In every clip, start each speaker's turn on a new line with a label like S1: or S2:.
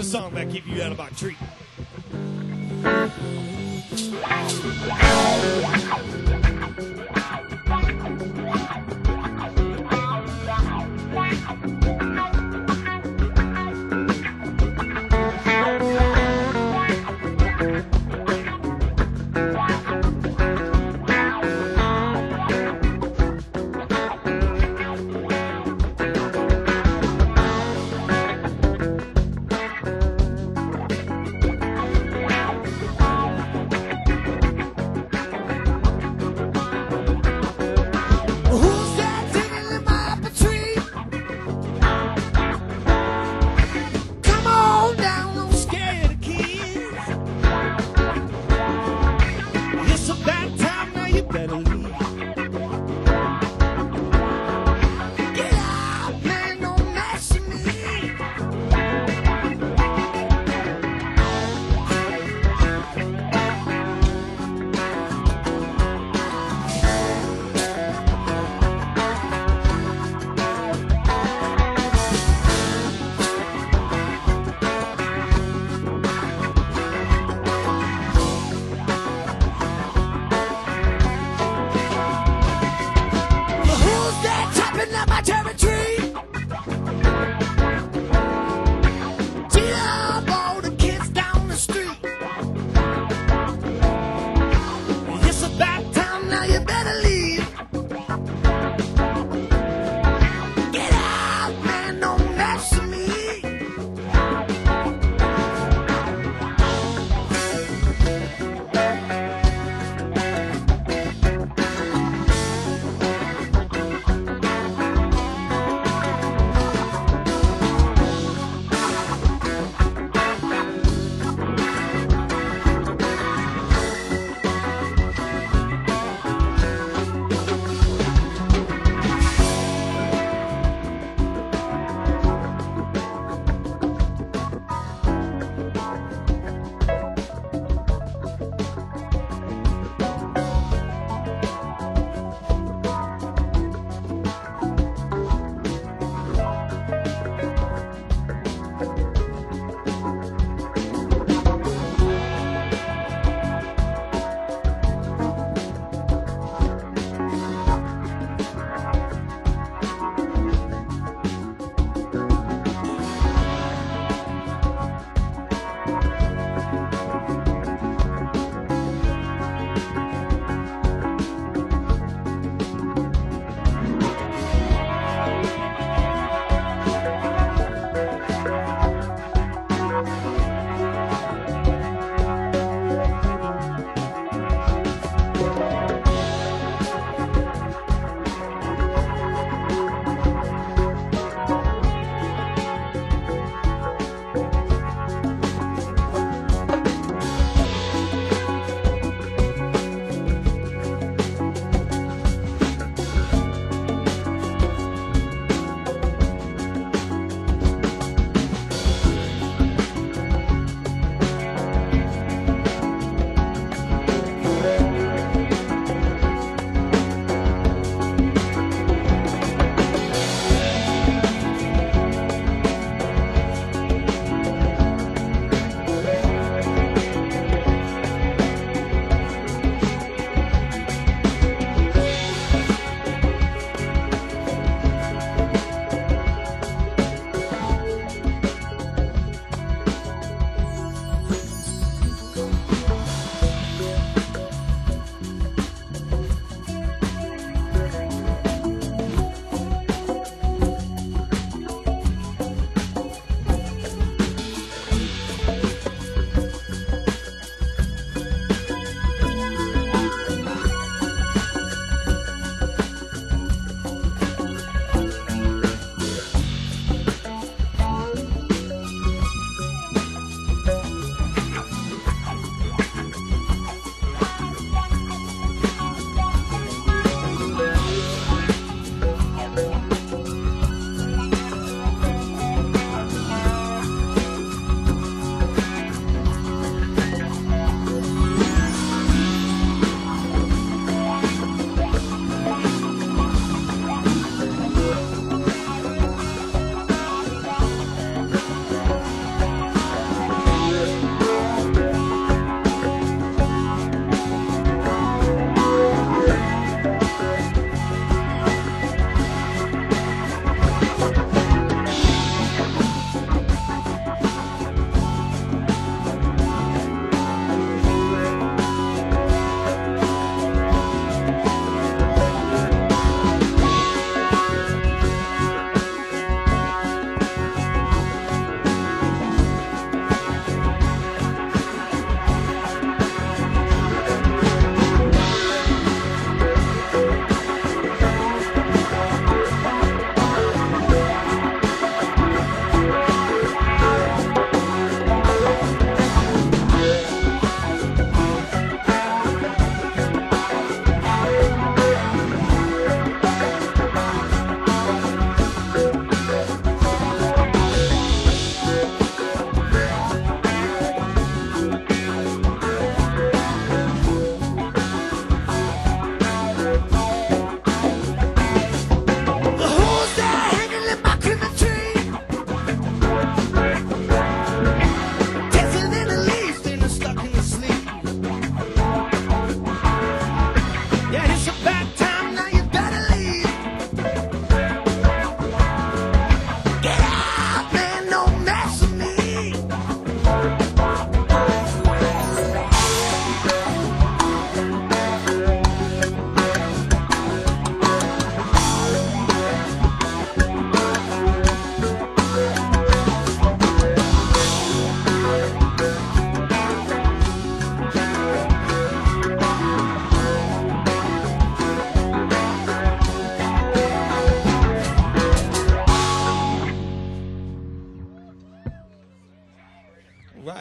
S1: a song that keep you out of my tree.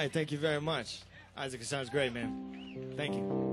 S1: right, thank you very much. Isaac, it sounds great, man. Thank you.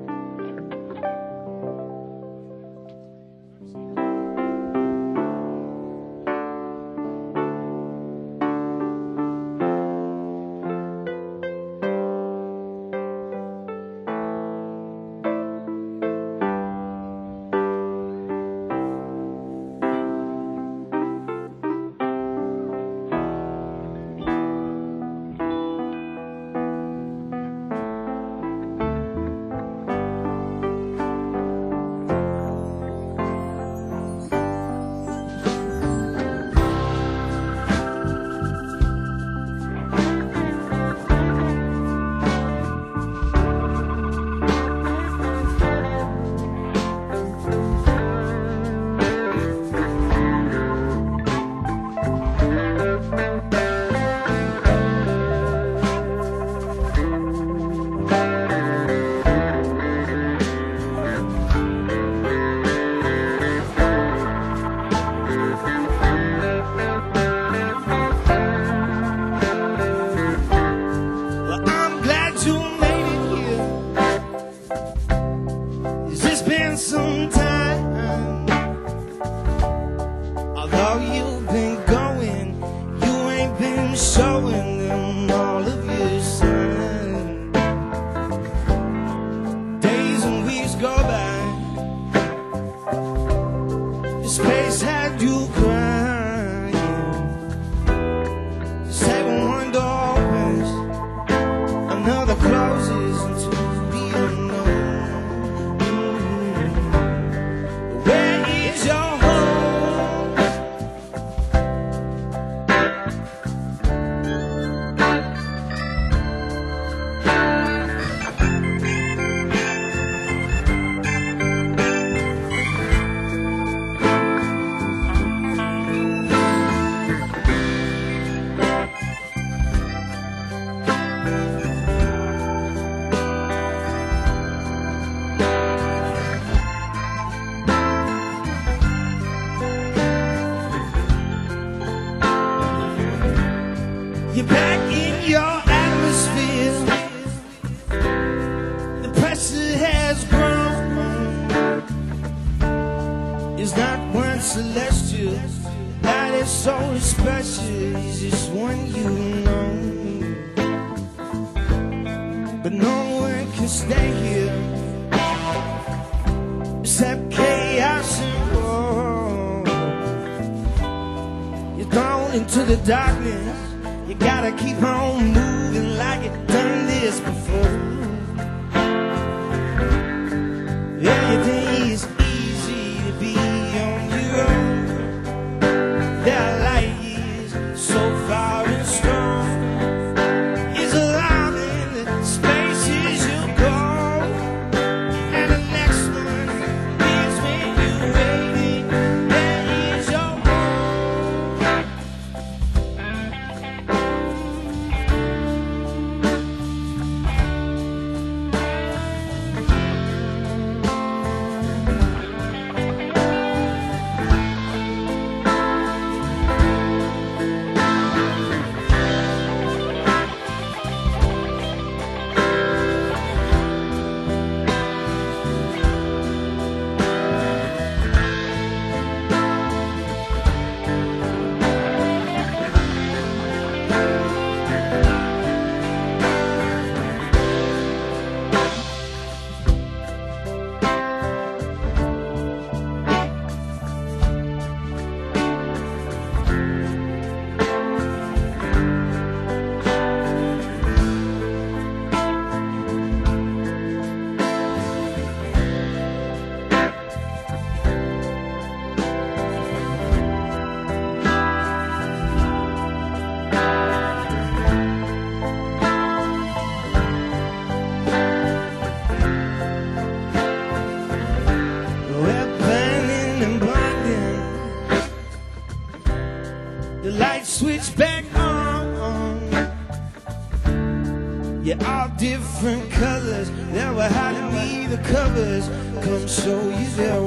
S2: Different colors that were hiding me the covers come show you they're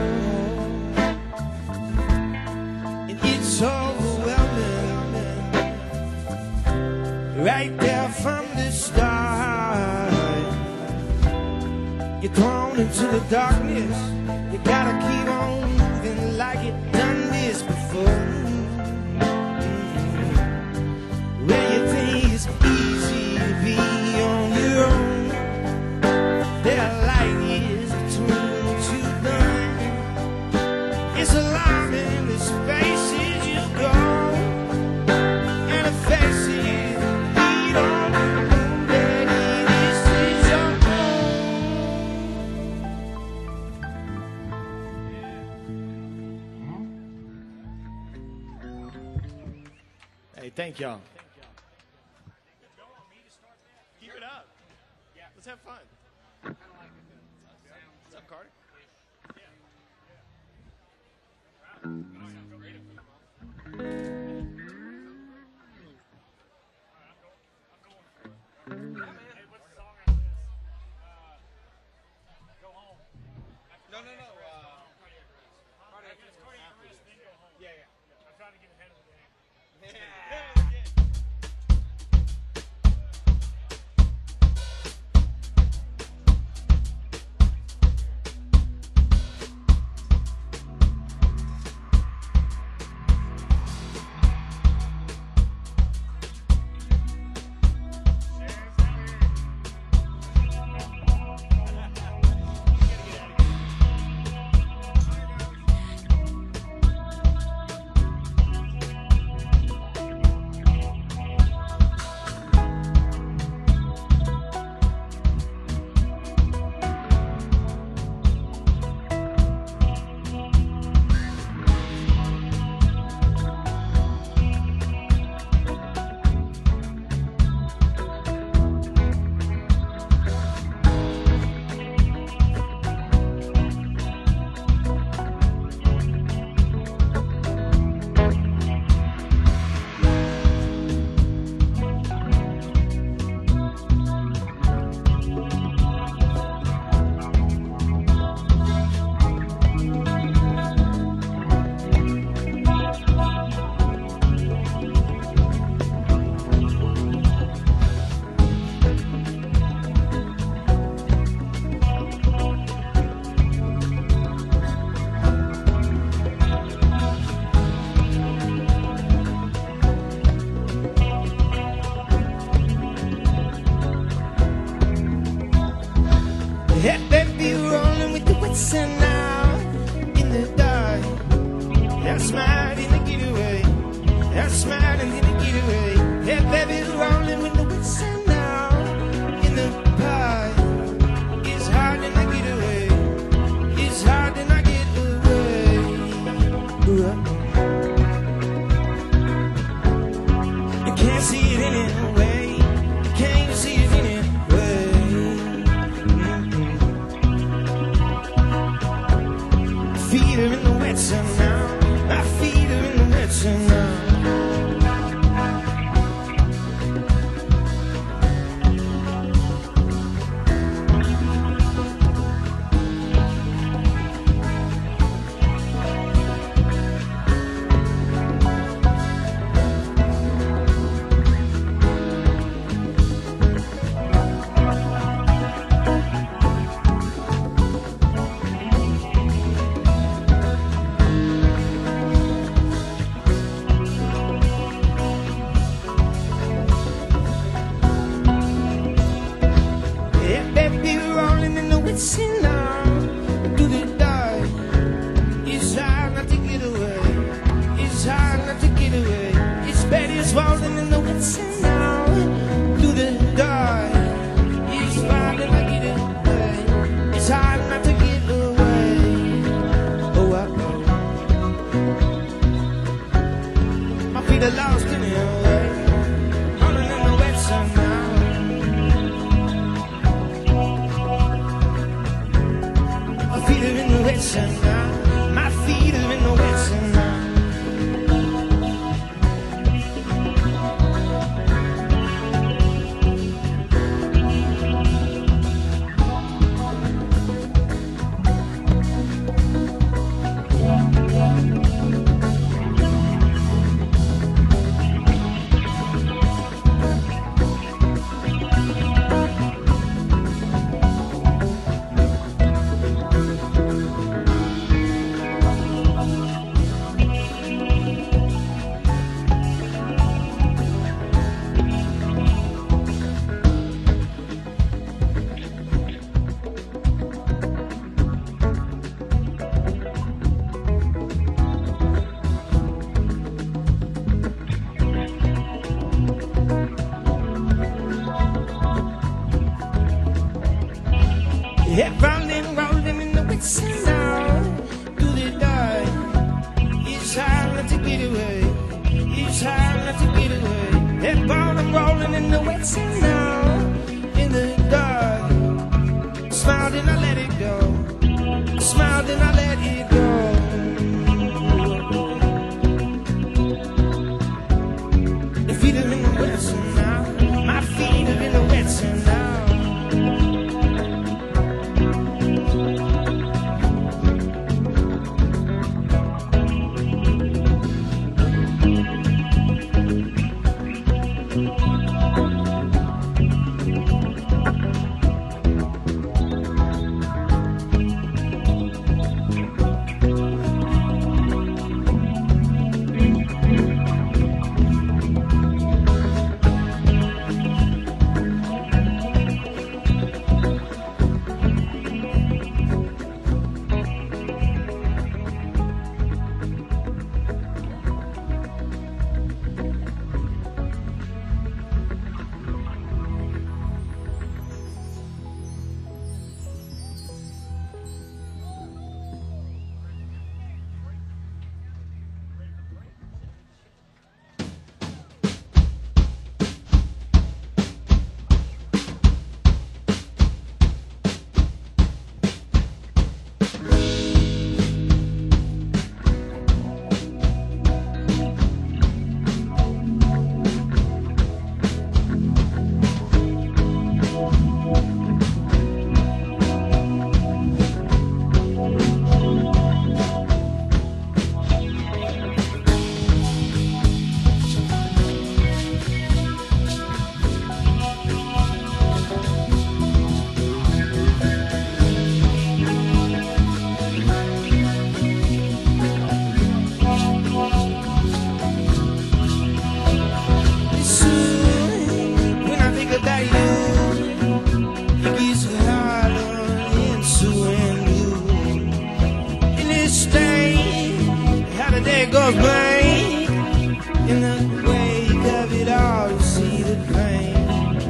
S2: warm, and it's overwhelming right there from the You're thrown into the darkness. You gotta keep on moving like you done this before. When you think it's easy to be on your own, there are light years between what you've done. It's alarming the spaces you go and the faces you don't know that this is your
S1: home. Hey, thank y'all.
S3: Keep it up. Yeah. Let's have fun. What's up, Carter?
S2: Hey, baby, rolling with the wits and now in the dark. That's smart in the getaway. That's smart in the getaway. Hey, baby, rolling with the wits and now in the park. It's hard in the getaway. It's hard in the getaway. You can't see it anyway. You can't see it anyway. Feet are in the wet sun now. My feet are in the wet sun now. Sitting down through the dark. It's hard not to get away. It's hard not to get away. It's bad as falling in the wet sand now through the dark. It's hard not to get away. It's hard not to get away. Oh, my feet are lost in the way. Falling in the wet sand now. My feet are in the wet sand now. My feet are in the wet sand now. wets and now in the dark. Smiled and I let it go. Smiled and I let it go. The feet are in the wet and now. My feet are in the wet and now. Goes blind in the wake of it all. You see the pain.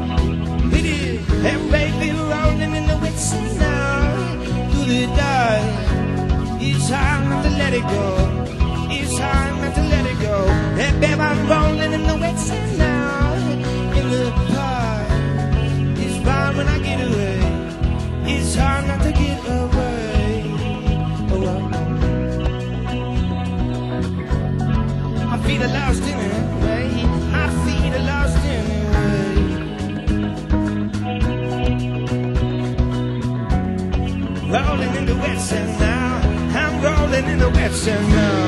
S2: We did that baby rolling in the wet sand now through the dark. It's hard not to let it go. It's hard not to let it go. That baby I'm rolling in the wet sand now in the park. It's fine when I get away. It's hard not to get away. Oh, my feet are lost anyway. My feet are lost anyway. Rolling in the wet sand now. I'm rolling in the wet sand now.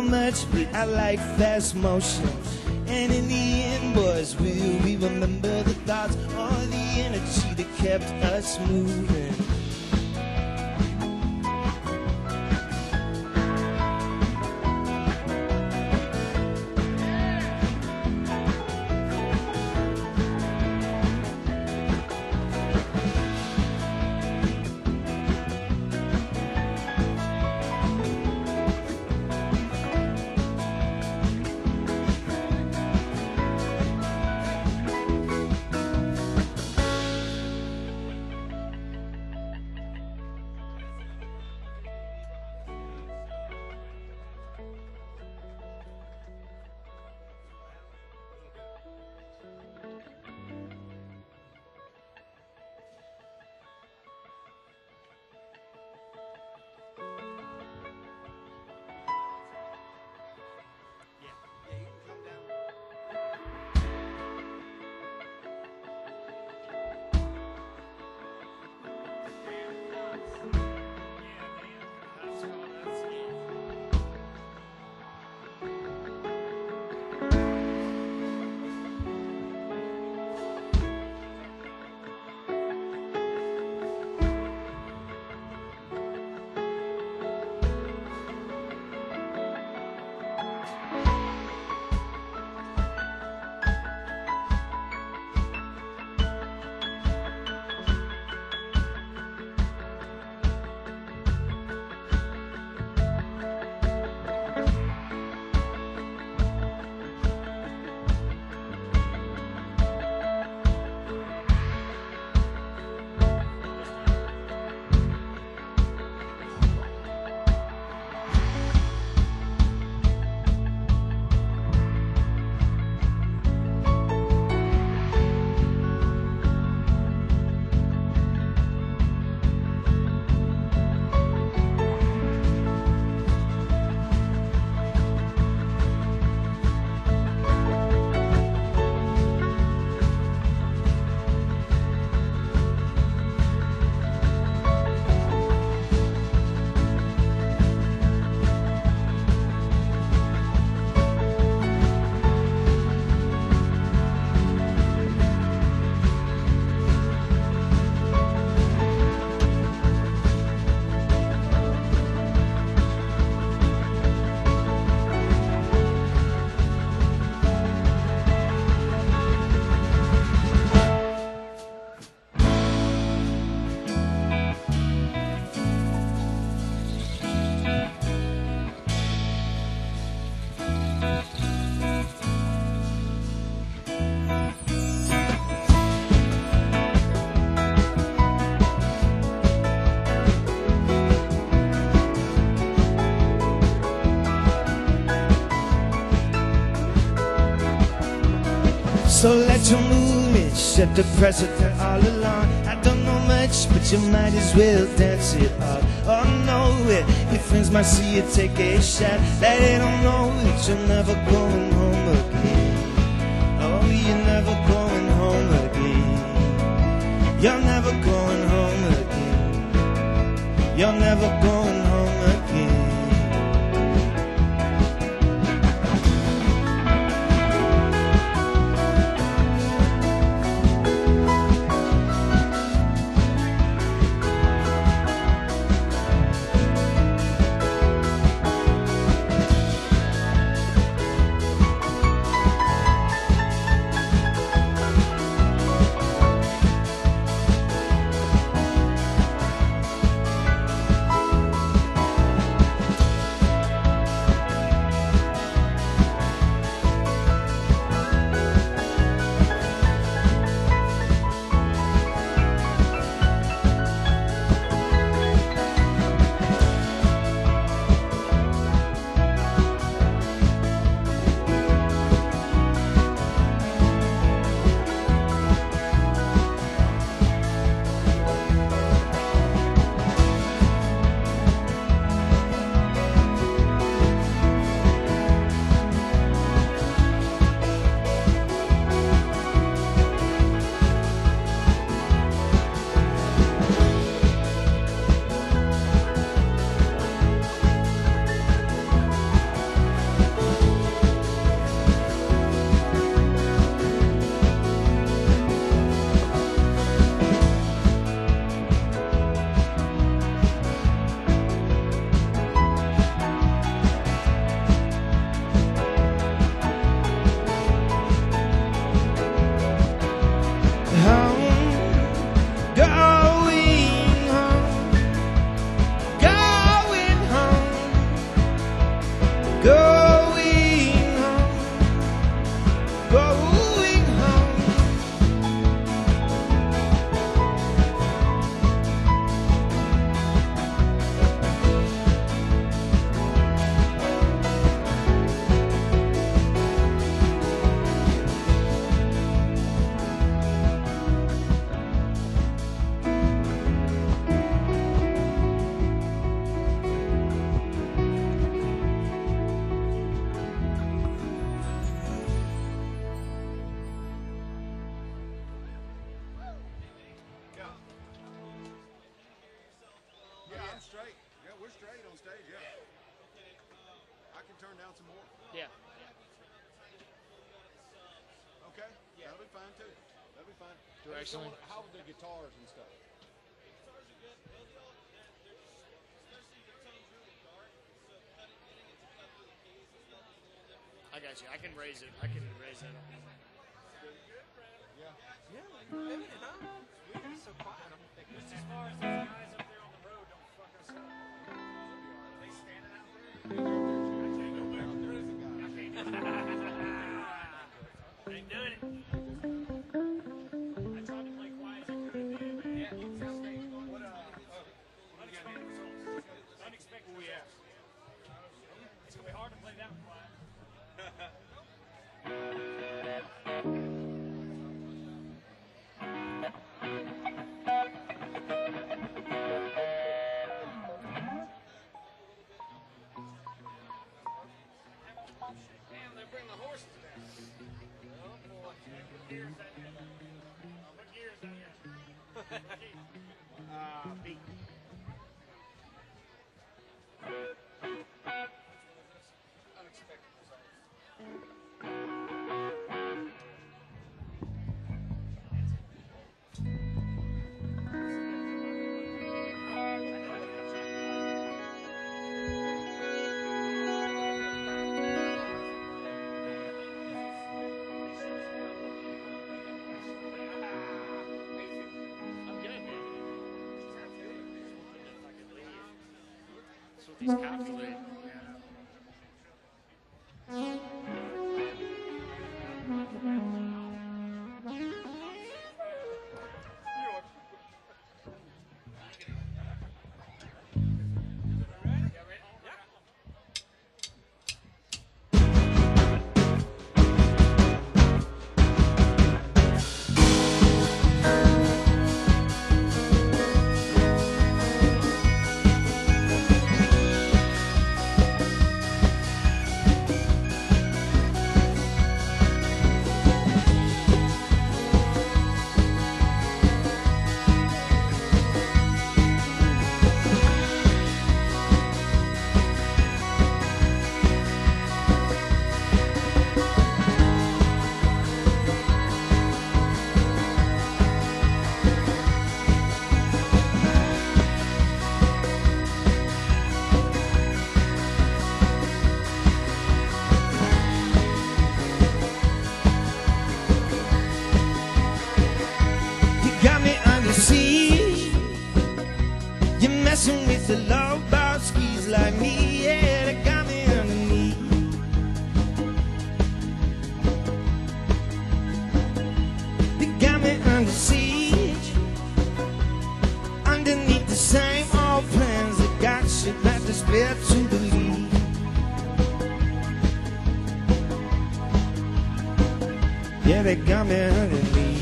S2: know much, but I like fast motion. And in the end, boys, will we remember the thoughts or the energy that kept us moving? So let your movement set the precedent all along. I don't know much, but you might as well dance it all. Oh no, your friends might see you take a shot. They don't know that you're never going home again. Oh, you're never going home again. You're never going home again. You're never going home again.
S3: out some more.
S1: Yeah.
S3: Okay. Yeah. That'll be fine too. That'll be fine.
S1: Directionally.
S3: How are the guitars and stuff?
S1: I got you. I can raise it. I can raise it.
S3: Yeah.
S4: So quiet. I'm thinking. Just as far as those guys up there on the road don't fuck us up. They standing out there. Ain't doing it. I tried to play quiet as I could, man. Yeah. What unexpected results. Unexpected. Oh yeah. It's gonna be hard to play that one quiet. Damn, they bring the horses down. Oh boy. What gear is that in? What gear is that in? B. Unexpected results.
S1: I'm good, man. That's what these cops do.
S2: You got me under siege. You're messing with the love about skis like me. Yeah, they got me underneath. They got me under siege. Underneath the same old plans that got shit like despair to believe. Yeah, they got me underneath.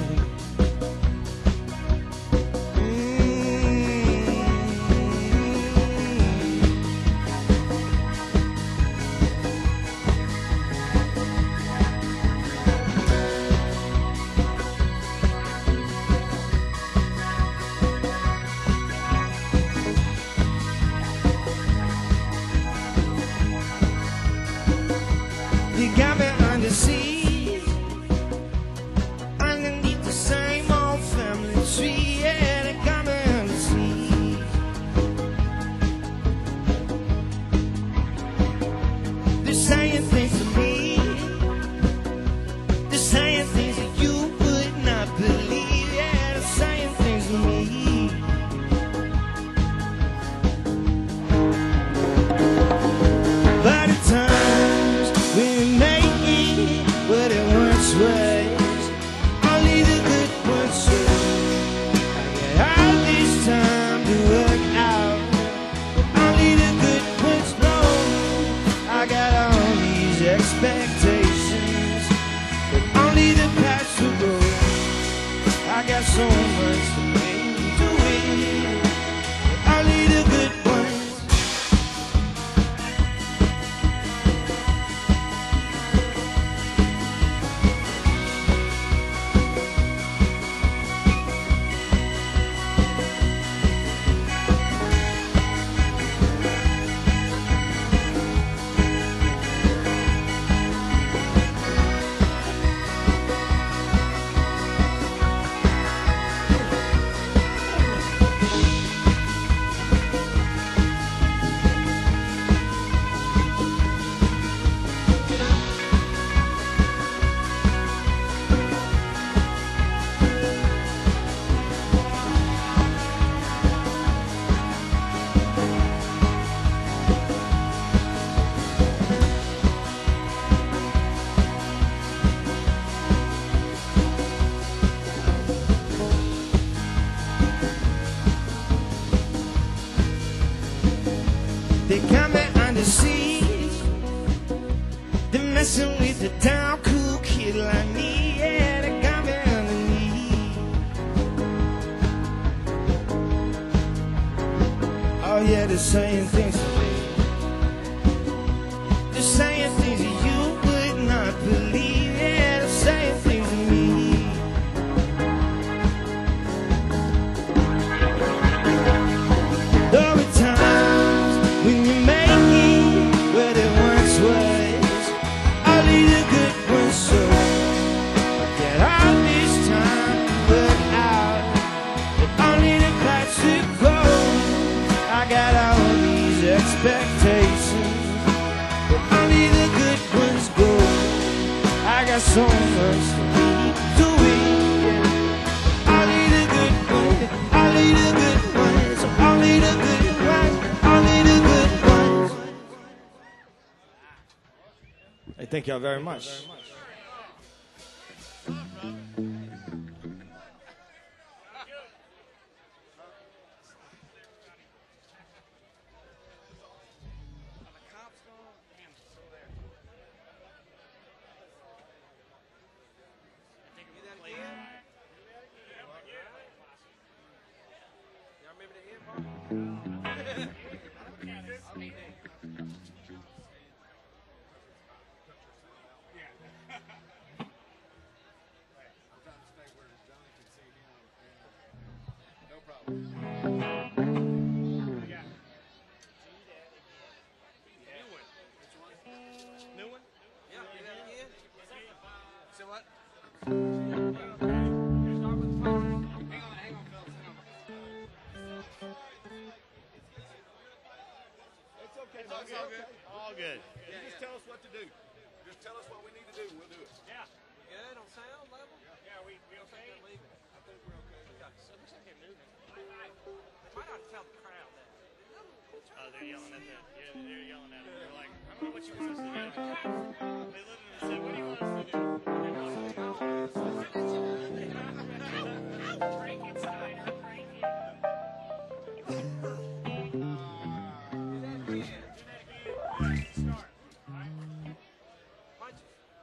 S2: You got me under siege, underneath the same old family tree. Yeah, they got me under siege. They're saying things to me, they're saying things that you would not believe. Yeah, they're saying things to me. By the times we make it what it once was, only the good ones should. I got all this time to work out, only the good ones know. I got all these expectations, but only the past will go. I got so much to make to it, only the good ones. messing with a down cool kid like me. Yeah, that got me underneath. Oh yeah, they're saying things to me. They're saying things that you would not believe. Yeah, they're saying things to me. There were times when you make it where there once was. Only the good ones so get all this time work out. But only the classic gold. I got all these expectations, but only the good ones go. I got so much to be doing. Only the good ones, only the good ones, only the good ones, only the good ones.
S1: Hey, thank y'all very much.
S3: All good. You just tell us what to do. Just tell us what we need to do, and we'll do it.
S4: Yeah. Good on sound level? Yeah, we okay? They're leaving. I think we're okay. So looks like they're moving. They might not tell the crowd that.
S1: They're yelling at them. Yeah, they're yelling at them. They're like, I don't know what you want us to do. They literally said, what do you want us to do?
S4: Crank inside or crank in. Start. All right? Punches.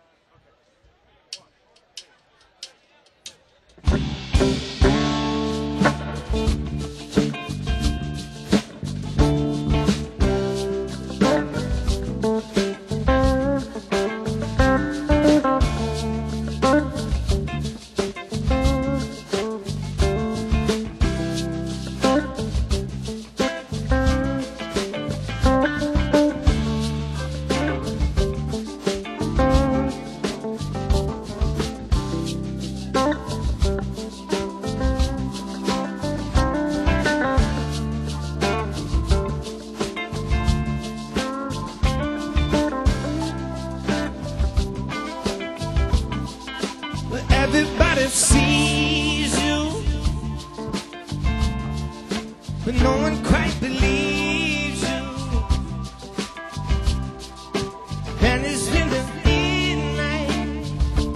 S2: Well, everybody sees you, but no one quite believes you. And it's in the midnight,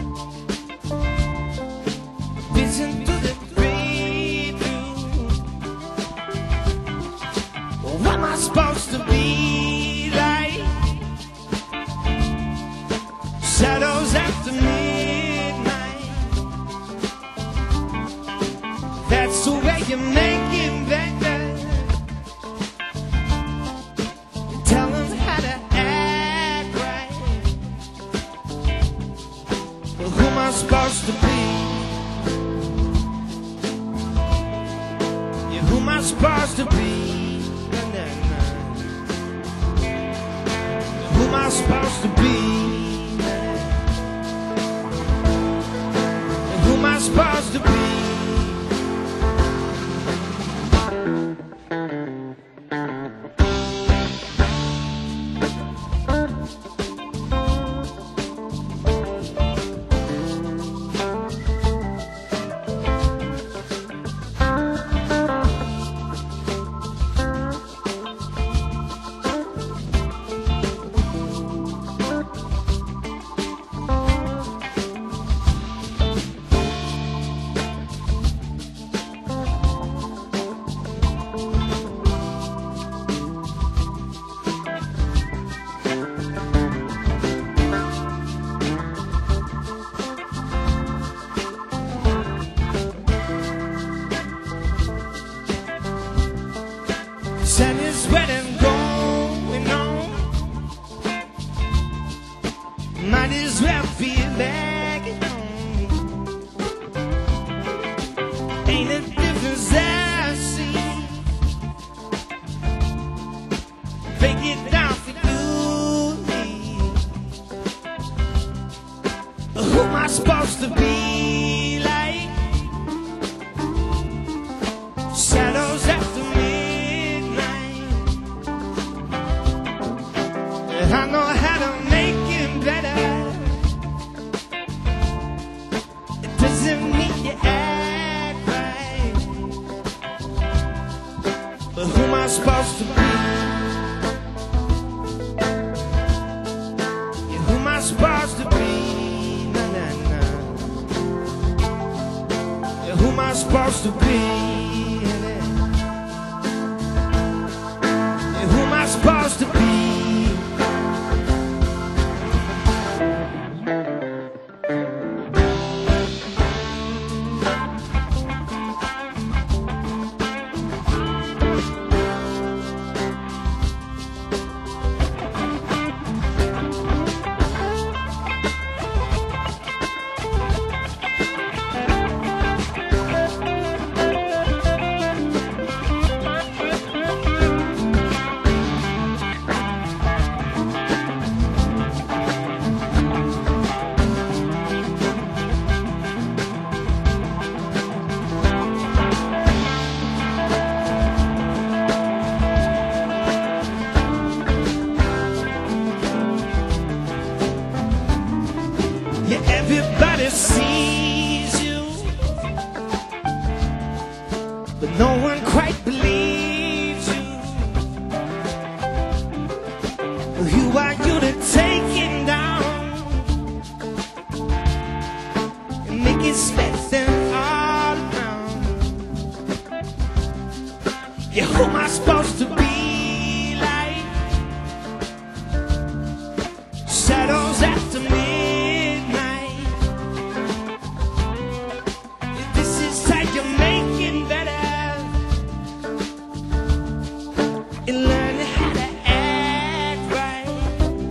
S2: listen to the radio. Well, what am I supposed to be like? Shadows after midnight. That's the way you make it better. Tell them how to act right. Well, who am I supposed to be? Yeah, who am I supposed to be? Na, na, na. Who am I supposed to be? And who am I supposed to be? Might as well be back at home. Ain't a difference I see. Break it down for you and me. Who am I supposed to be like? Shadows after midnight. I know how to make it better. It doesn't mean you act right. But who am I supposed to be? Yeah, who am I supposed to be? Nah, nah, nah. Yeah, who am I supposed to be? Yeah, who am I supposed to be? Yeah, everybody sees you, but no one quite believes you. Who are you to take it down and make it split them all around? Yeah, who am I supposed to be like? Shadows after me. And learn how to act right.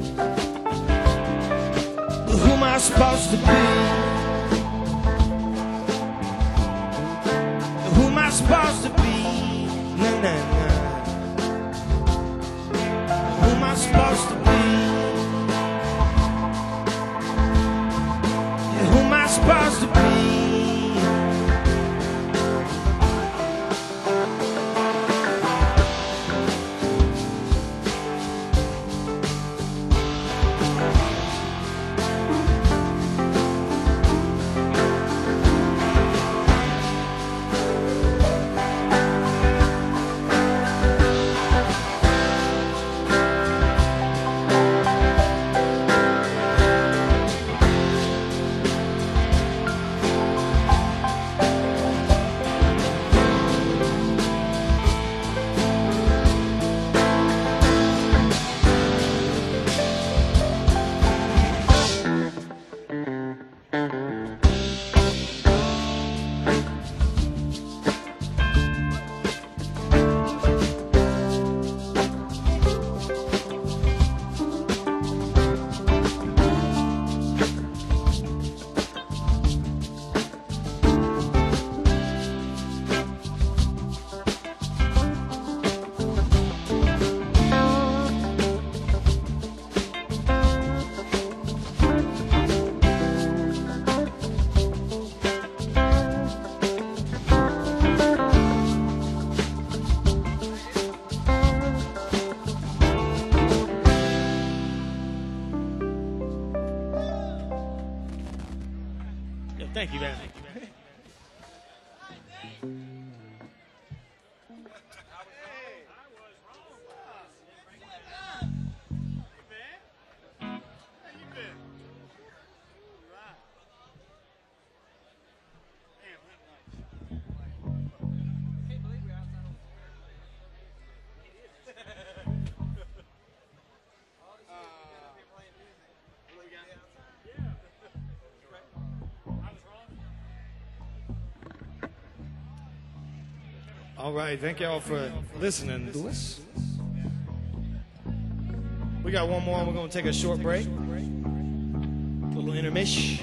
S2: But who am I supposed to be? Who am I supposed to be? Nah, nah, nah. Who am I supposed to be? Yeah, who am I supposed to be? Thank you, man. All right, thank y'all for listening to us. We got one more, and we're going to take a short break. little intermission.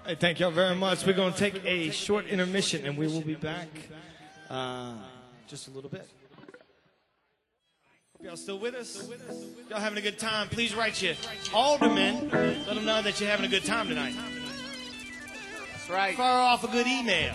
S2: Hey, thank y'all very much. We're going to take a short intermission, and we will be back just a little bit. Hope y'all still with us. Y'all having a good time? Please write your aldermen. Let them know that you're having a good time tonight.
S5: That's right.
S2: Fire off a good email.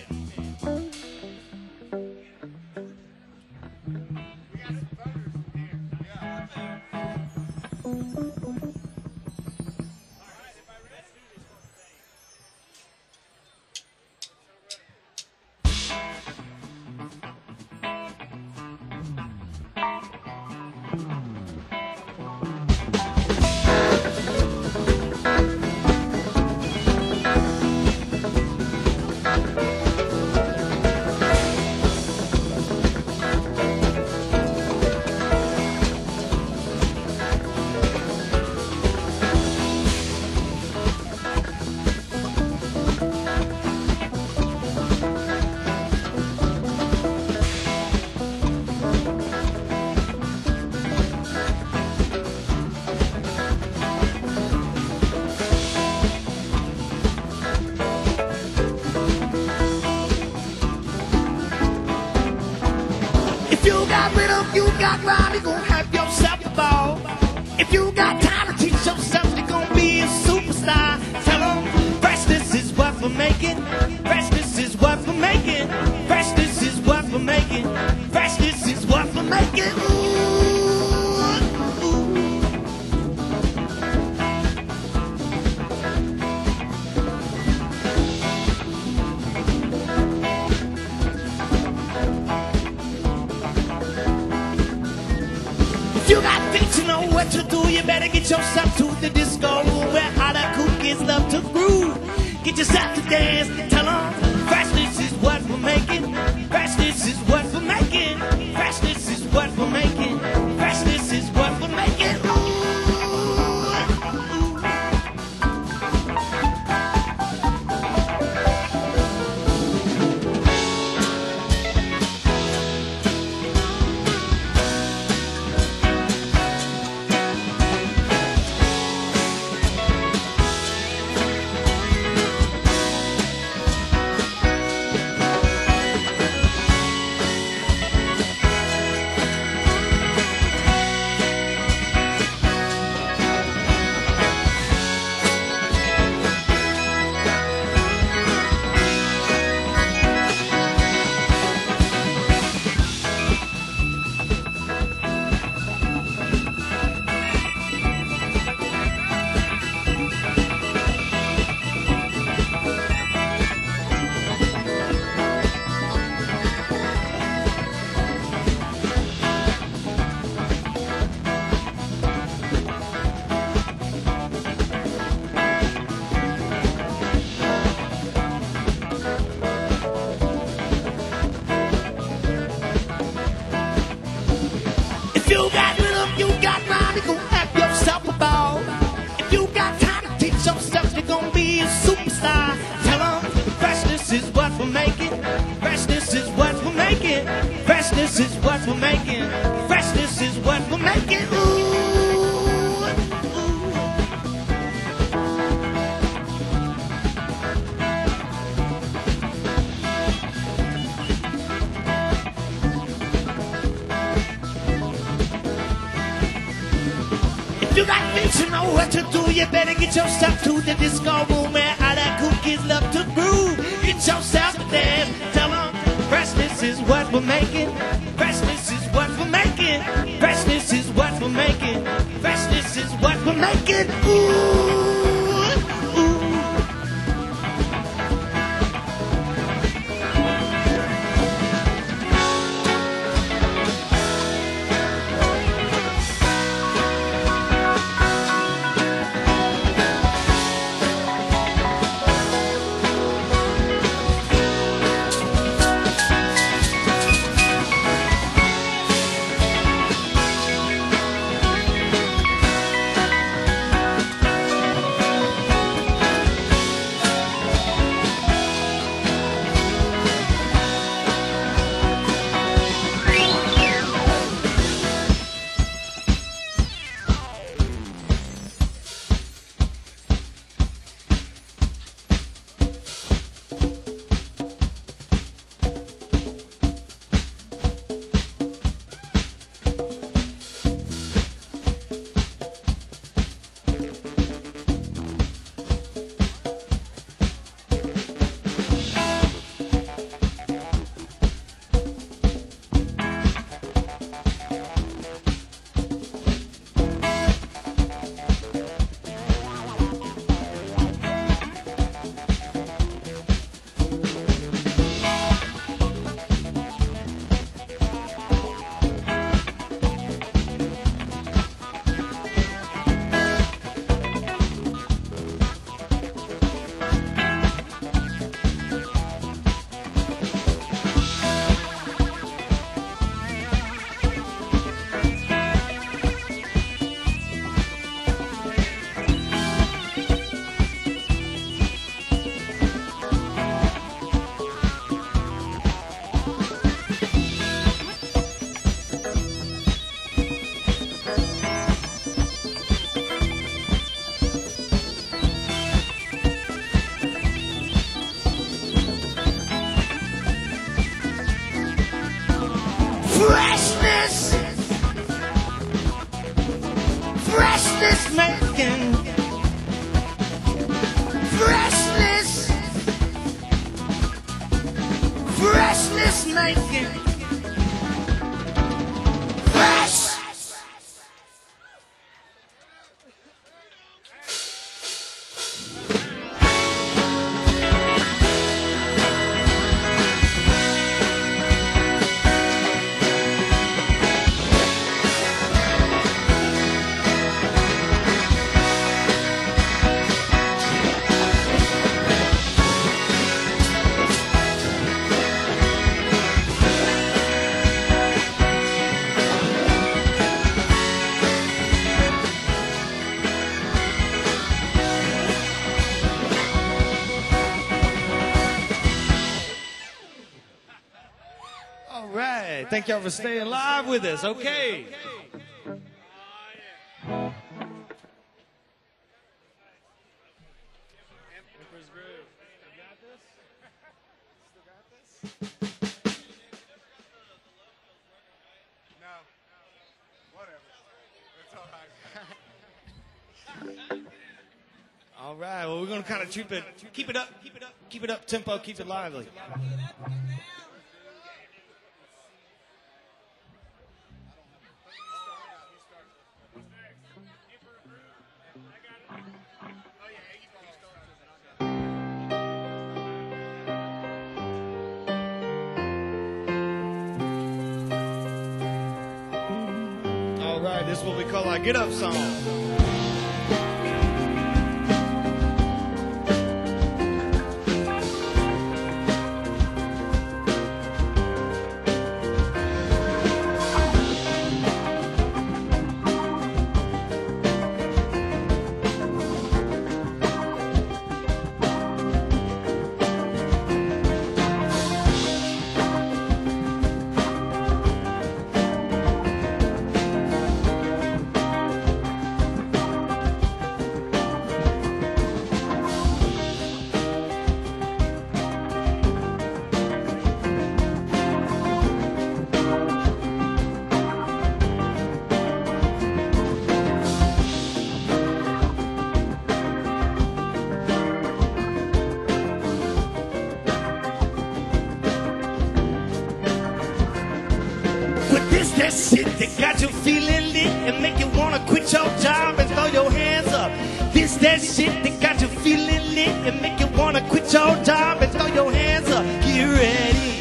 S6: You got rhyme, you gon' have yourself a ball. If you got time to teach yourself, you're gon' be a superstar. Tell them, freshness is what we're making. Freshness is what we're making. Freshness is what we're making. Freshness is what we're making. You got things to know what to do. You better get yourself to the disco where all the cool kids love to groove. Get yourself to dance. Tell them freshness is what we're making. Freshness is what we're making. Freshness is what we're making. Freshness is what we're making. If you got rhythm, you got rhyme, you gon' have yourself a ball. If you got time to teach yourself, you're gon' be a superstar. Tell them, freshness is what we're making. Freshness is what we're making. Freshness is what we're making. Freshness is what we're making. Ooh. You got things to know what to do. You better get yourself to the disco room where all the cool kids love to groove. Get yourself to dance. Tell them freshness is what we're making. Freshness is what we're making. Freshness is what we're making. Freshness is what we're making. Ooh. Freshness, freshness making, freshness, freshness making, fresh.
S2: All right. Thank y'all for staying live with us. Okay.
S1: Emperor's Groove. You got this? Still got this?
S3: No. Whatever. It's all right.
S2: All right. Well, we're going to kind of keep it up, tempo, keep it lively. All right. This is what we call our get up song. That shit that got you feeling lit and make you wanna quit your job and throw your hands up. This that shit that got you feeling lit and make you wanna quit your job and throw your hands up. Get ready.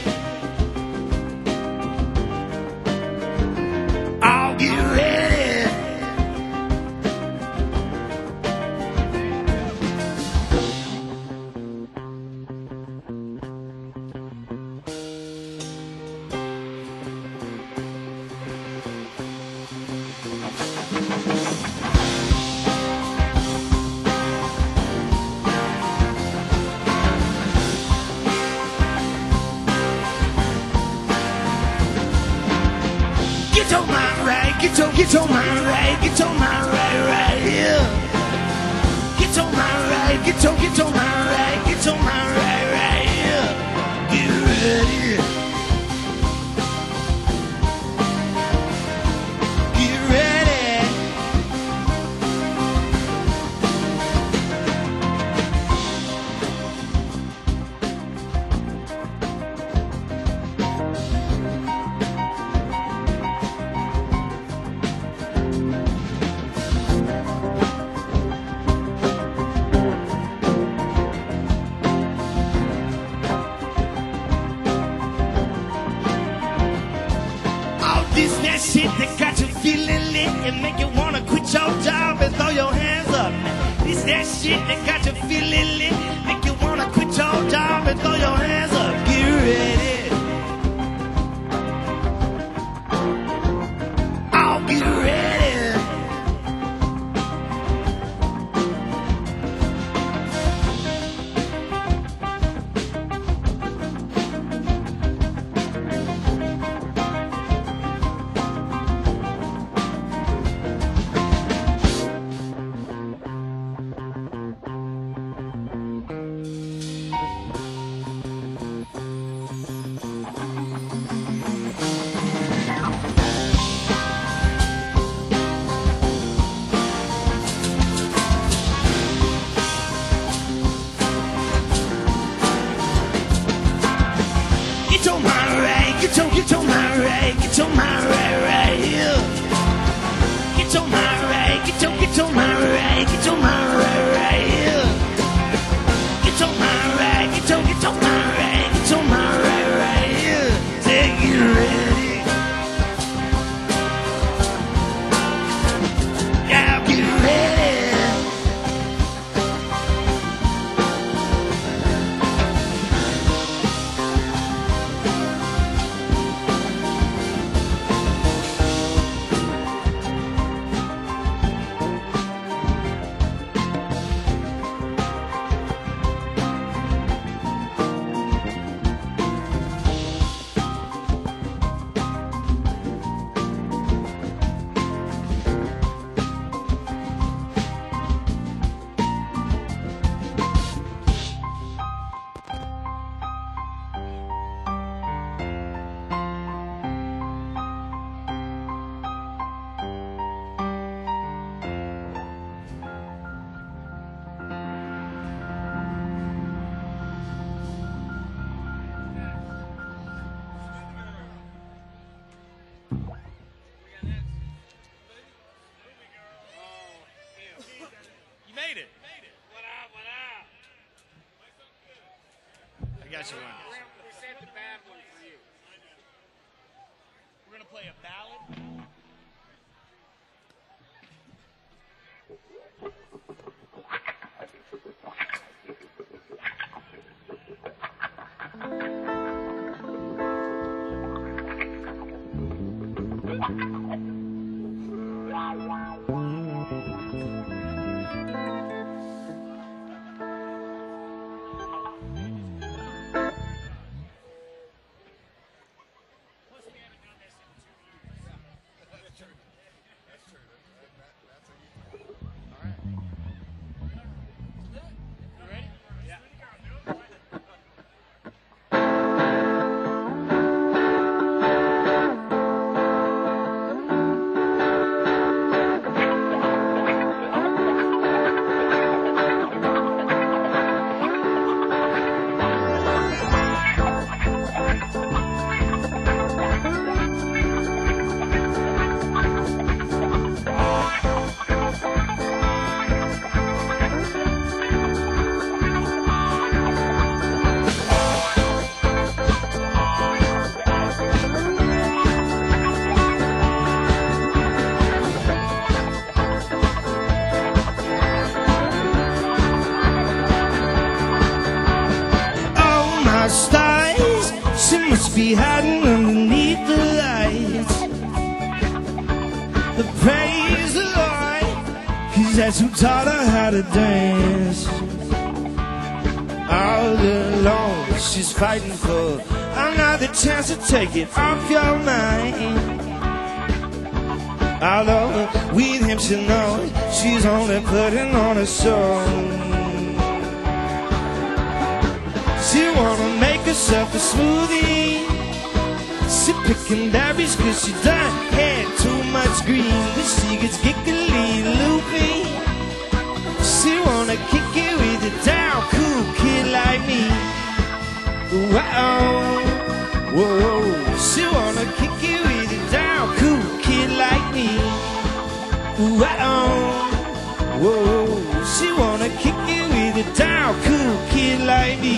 S2: Oh, get ready. Get your mind right, get your mind right, get your mind right here. Get your mind right, get your mind right, get your mind right here. Get ready. Get ready. This that shit that got you feeling lit and make you wanna quit your job and throw your hands up. This that shit that got you feeling lit, make you wanna quit your job and throw your hands up. Get ready. Oh, get ready.
S6: Get on my right, get on my right here. Get on my right, get on my right, get on my right here. Get on my right, get on my right, get on my right here. Take it ready. Yeah, get ready.
S1: You made it. I got you one.
S5: We saved the bad one for you.
S1: We're gonna play a ballad.
S6: Stars, she must be hiding underneath the lights. But praise the Lord, 'cause that's who taught her how to dance. All alone, she's fighting for another chance to take it off your mind. Although with him she knows she's only putting on a show. She wanna make herself a smoothie. She picking berries 'cause she done had too much green. But she gets giggly loopy. She wanna kick it with a down cool kid like me. Whoa, whoa. She wanna kick it with a down cool kid like me. Whoa, whoa. She wanna kick it with a down cool kid like me.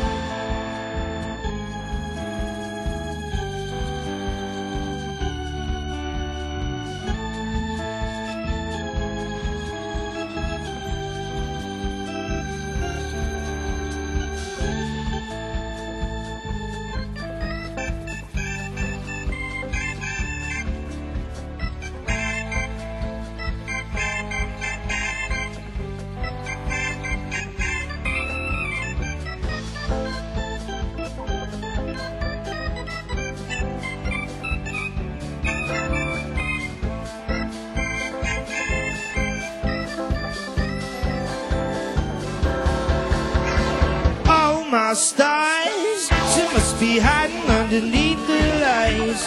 S6: My stars, she must be hiding underneath the lights.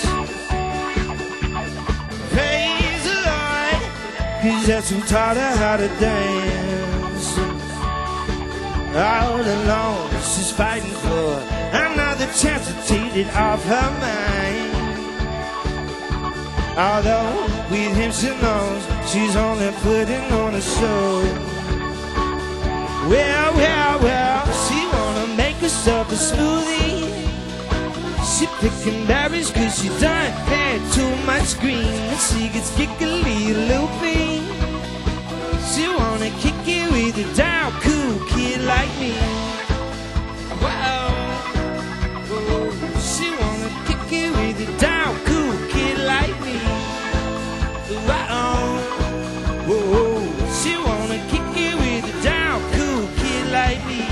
S6: Praise the Lord, 'cause that's who taught her how to dance. All alone, she's fighting for another chance to take it off her mind.
S2: Although with him she knows she's only putting on a show. Well, she wanna make herself a smoothie. She picking berries cause she done had too much green. And she gets giggly loopy. She wanna kick it with a down cool kid like me. Wow. Whoa. She wanna kick it with a down cool kid like me. Wow. Whoa. She wanna kick it with a down cool kid like me.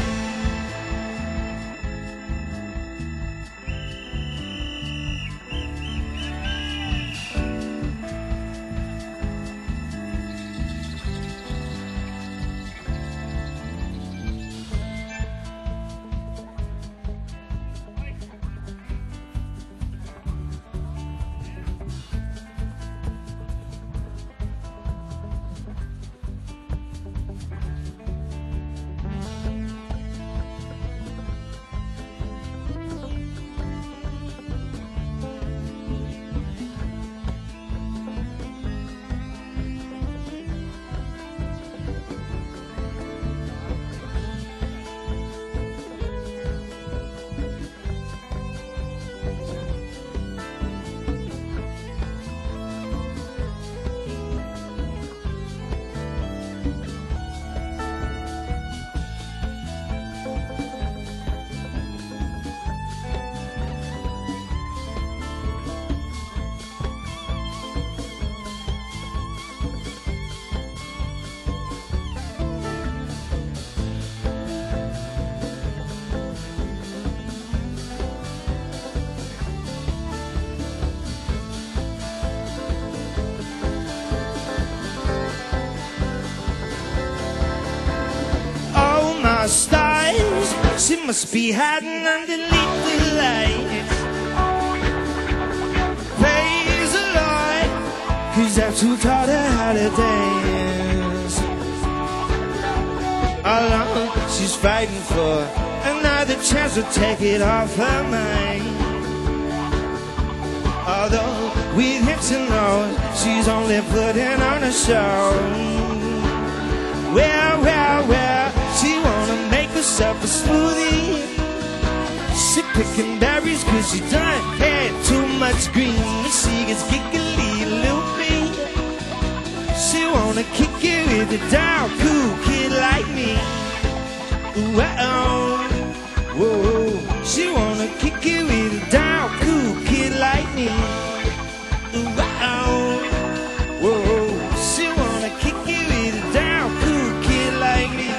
S2: Stars, she must be hiding underneath the lights. Praise the Lord, cause that's who taught her how to dance. Alone, she's fighting for another chance to take it off her mind. Although with him she knows she's only putting on a show. Well, she wanna make herself a smoothie. She picking berries cause she done had too much green. She gets giggly loopy. She wanna kick it with a down cool kid like me. Whoa. She wanna kick it with a down cool kid like me. Whoa. She wanna kick it with a down cool kid like me.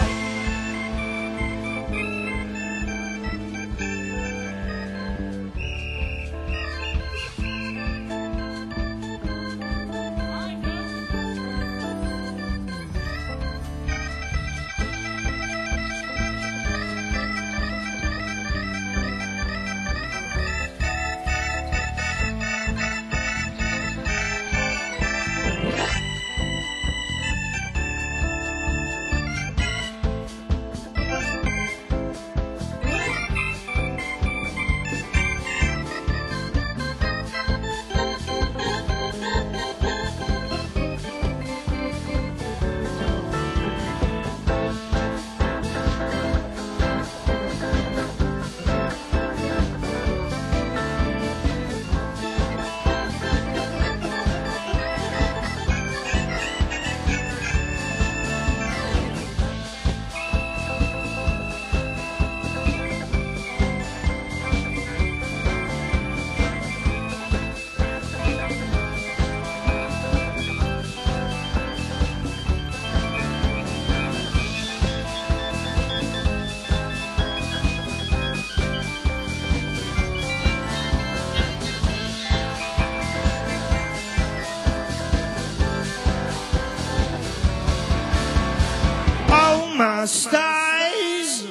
S2: My stars.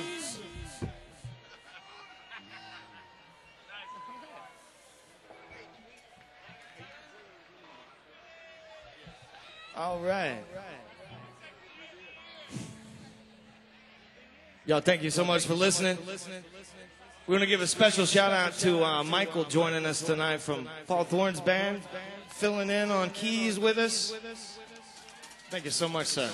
S2: All right. Yo, thank you so much for listening. We're going to give a special shout out to Michael joining us tonight from Paul Thorne's band. filling in on keys with us. Thank you so much, sir.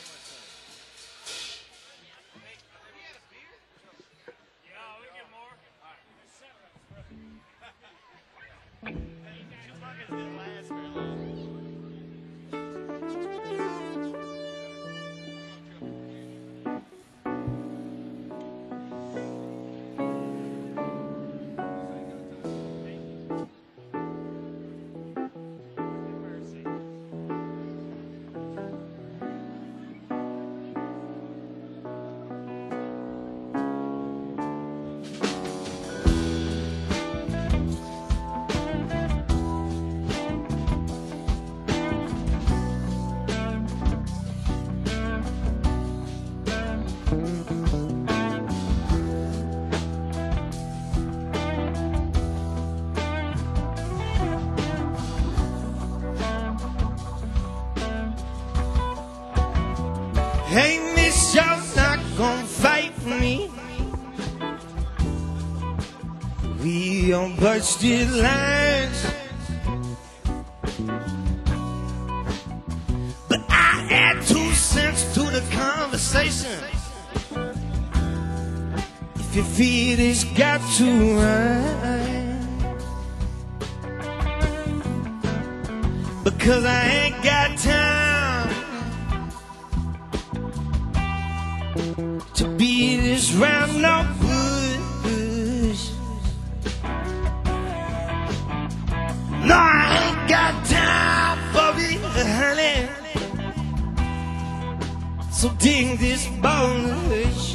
S6: Hey, miss, y'all not gonna fight for me. We on bursted lines, but I add 2 cents to the conversation. If your feet has got to run, because I ain't got time to be this round no bush. No, I ain't got time for it, honey. So dig this bush.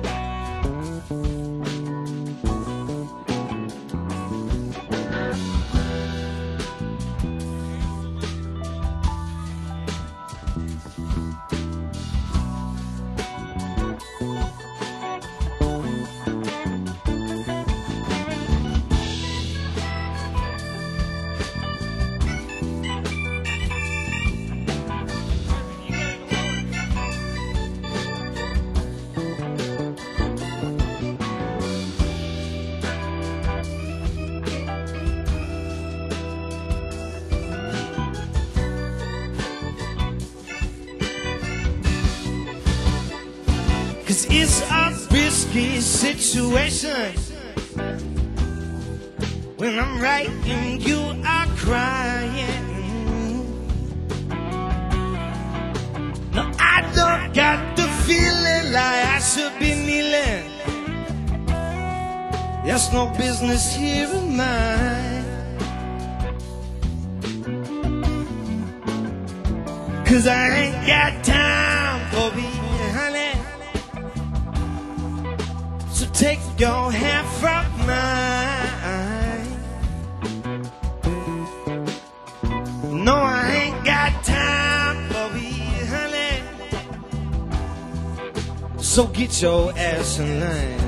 S6: Cause it's a risky situation when I'm right and you are crying. No, I don't got the feeling like I should be kneeling. There's no business here of mine. Cause I ain't got time for it, honey. So take your hand from mine. No, I ain't got time for it, honey. So get your ass in line.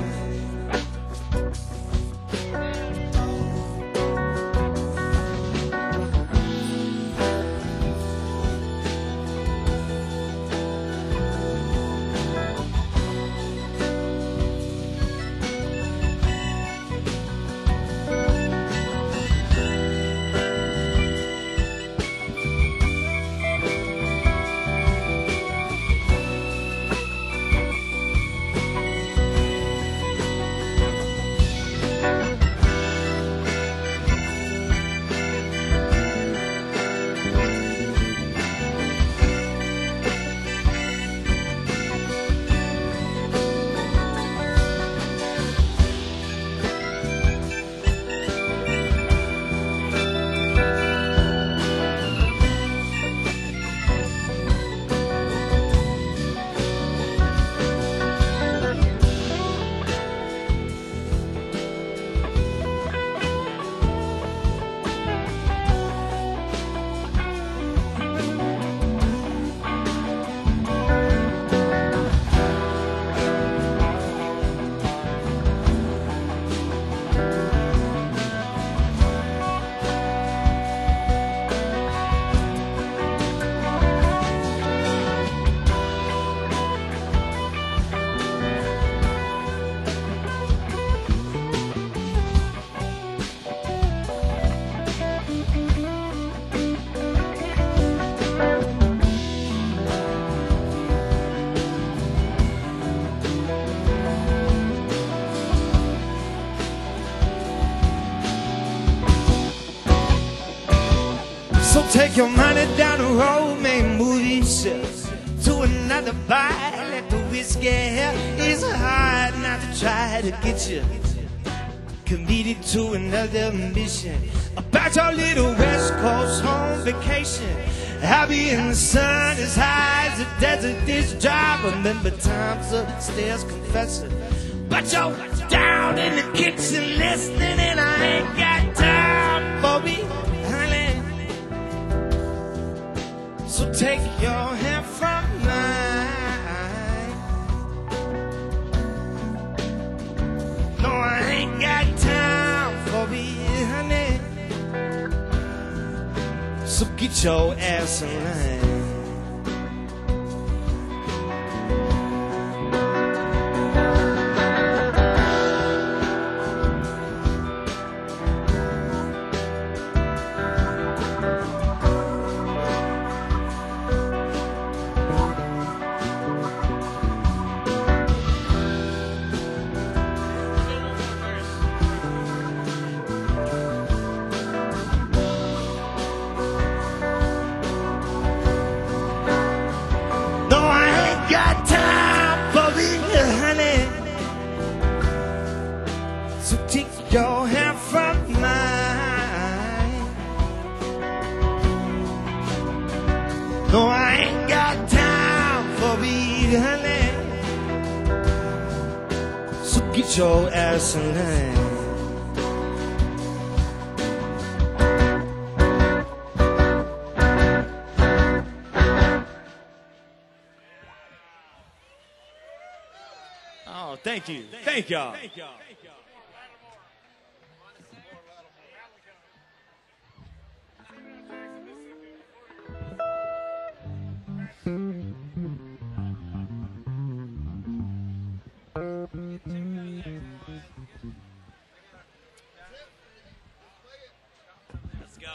S2: So take your money down the road, man, move yourself to another bite. Let the whiskey help. It's hard not to try to get you committed to another mission. About your little West Coast home vacation. Happy in the sun as high as the desert is dry. Remember times upstairs confessing, but you're down in the kitchen listening, and I ain't got time for me, honey. So take your hand from mine. No, I ain't got time for me, honey. So get your ass in line. Your hand from mine. No, I ain't got time for you, honey. So get your ass in line. Oh, thank you. Thank y'all. Let's go.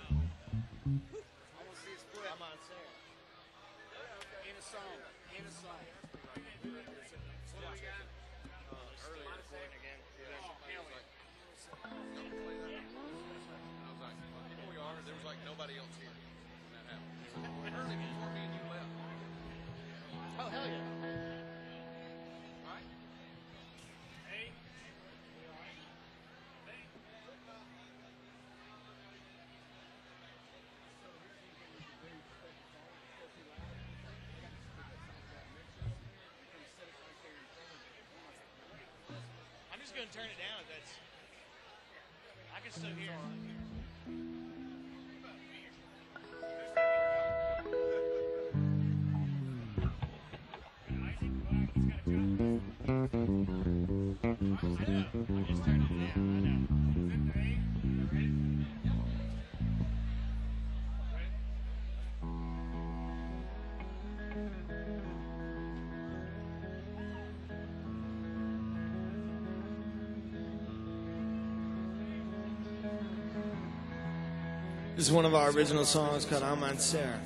S5: I'm on sale. In a song. In a song. What do we got?
S1: Early recording again.
S3: Here we are. There was like nobody else here when that happened. Early before me and you left.
S5: Oh, hell yeah.
S3: Right?
S4: Hey.
S1: I'm just gonna turn it down if that's. I can still hear.
S2: This is one of our original songs called I'm on Sarah.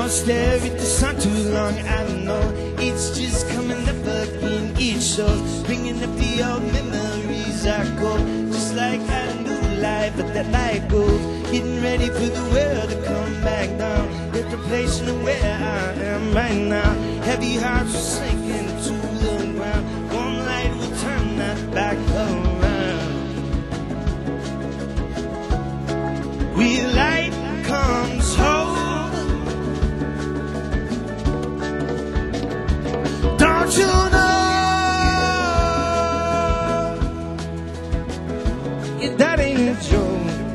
S2: or stare at the sun too long. I don't know, it's just coming up again. It shows, bringing up the old memories. I go just like I knew life, but that light goes. Getting ready for the world to come back down. At the place where I am right now. Heavy hearts will sink into the ground. Warm light will turn that back around. With light comes hope. Don't you know? Yeah, that ain't a joke.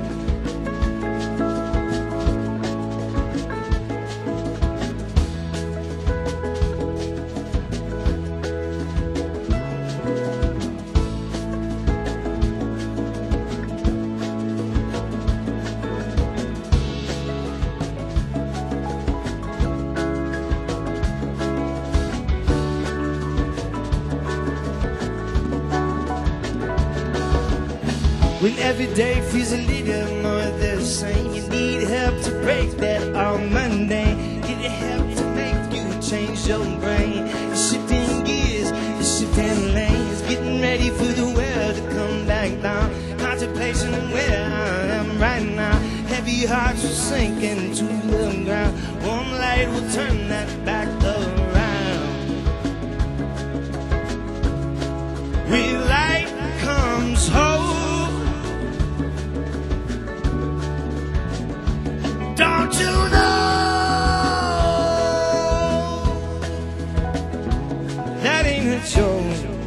S2: When every day feels a little more the same, you need help to break that all mundane. Get help to make you change your brain. You're shifting gears, you're shifting lanes, getting ready for the world to come back down. Contemplation of where I am right now. Heavy hearts will sink into the ground. Warm light will turn that back around. With light comes hope. Don't you know that ain't a joke?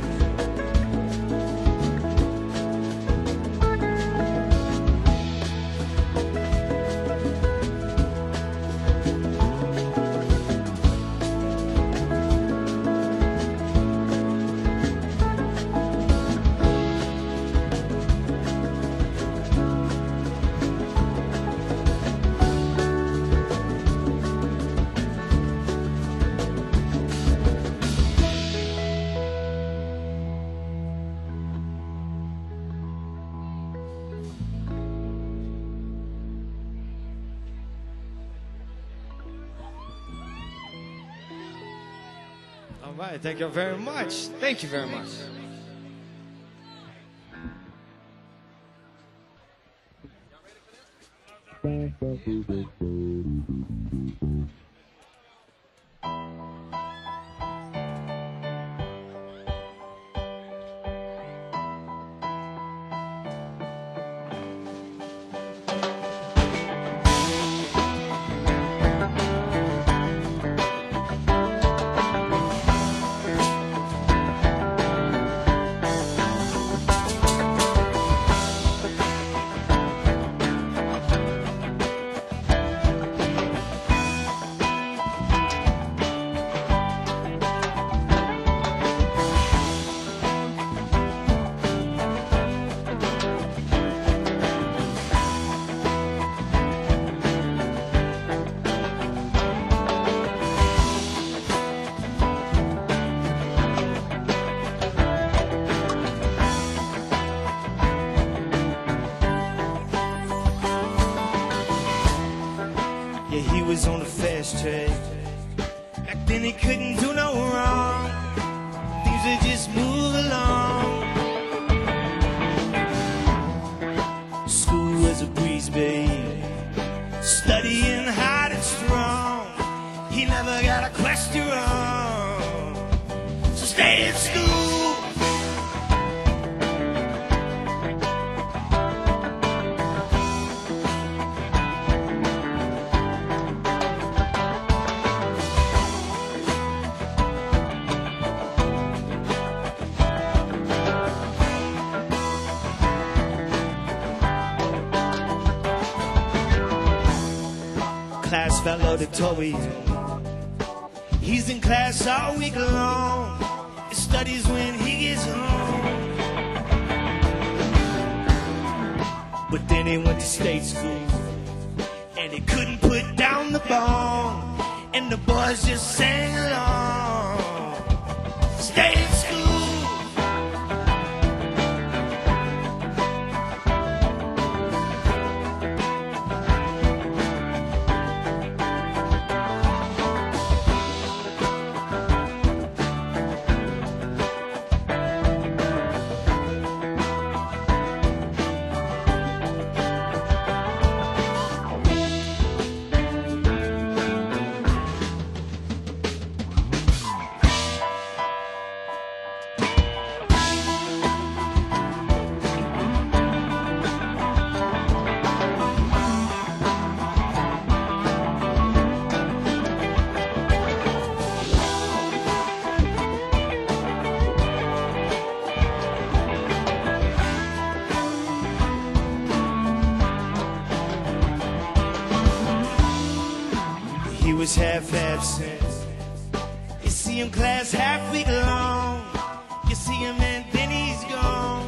S7: All right, thank you very much. Thank you very much. Yeah, he was on the fast track. Back then he couldn't do no wrong. Things would just move along. School was a breeze, babe. Studying hard and strong. He never got a question wrong. So stay in school. Class valedictorian. He's in class all week long. He studies when he gets home. But then he went to state school, and he couldn't put down the ball. And the boys just sang along. Stay in school. was half absent. You see him class half week long. You see him and then he's gone.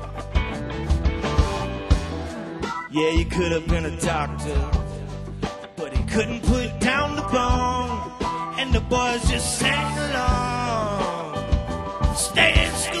S7: Yeah, you could have been a doctor, but he couldn't put down the bone. And the boys just sang along. Stay in school.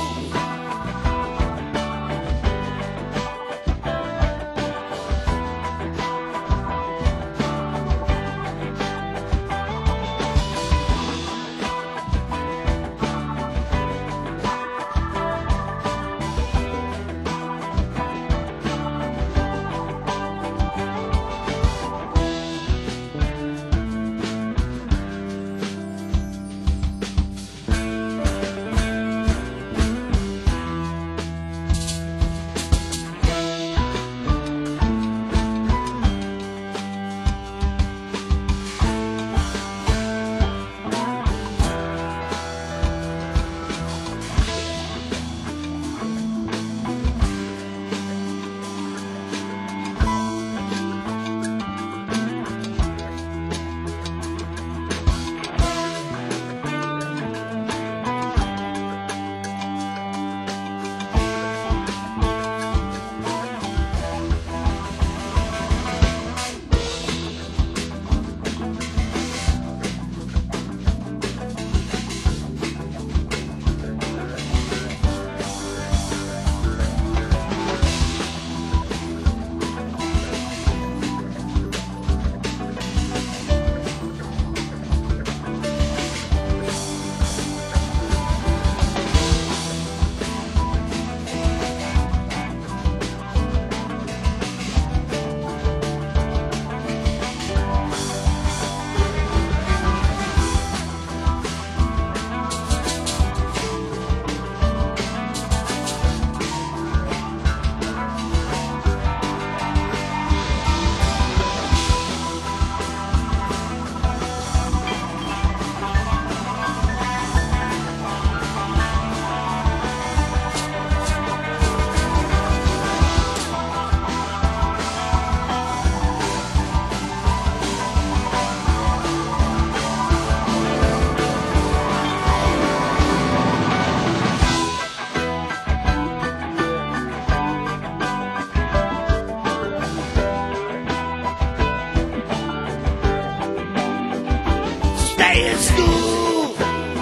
S7: Stay in school.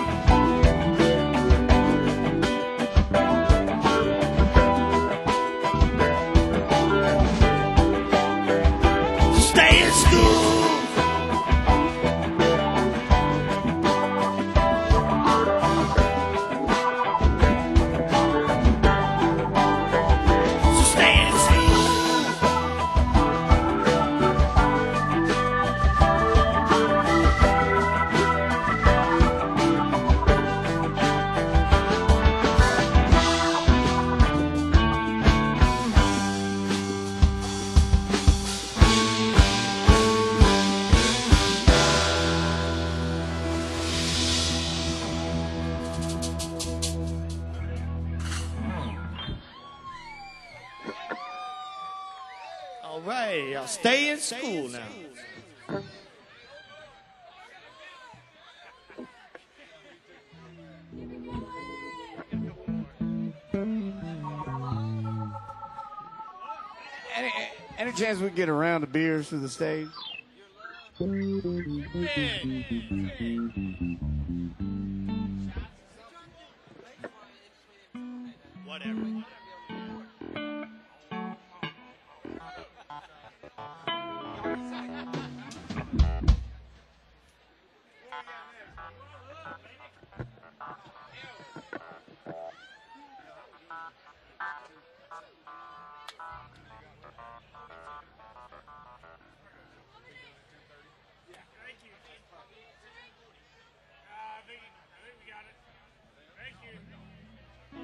S7: Stay in school. Stay in school. All right, y'all stay in school now.
S5: Any chance we can get a round of beers to the stage?
S1: Whatever. I think we got it. Thank you.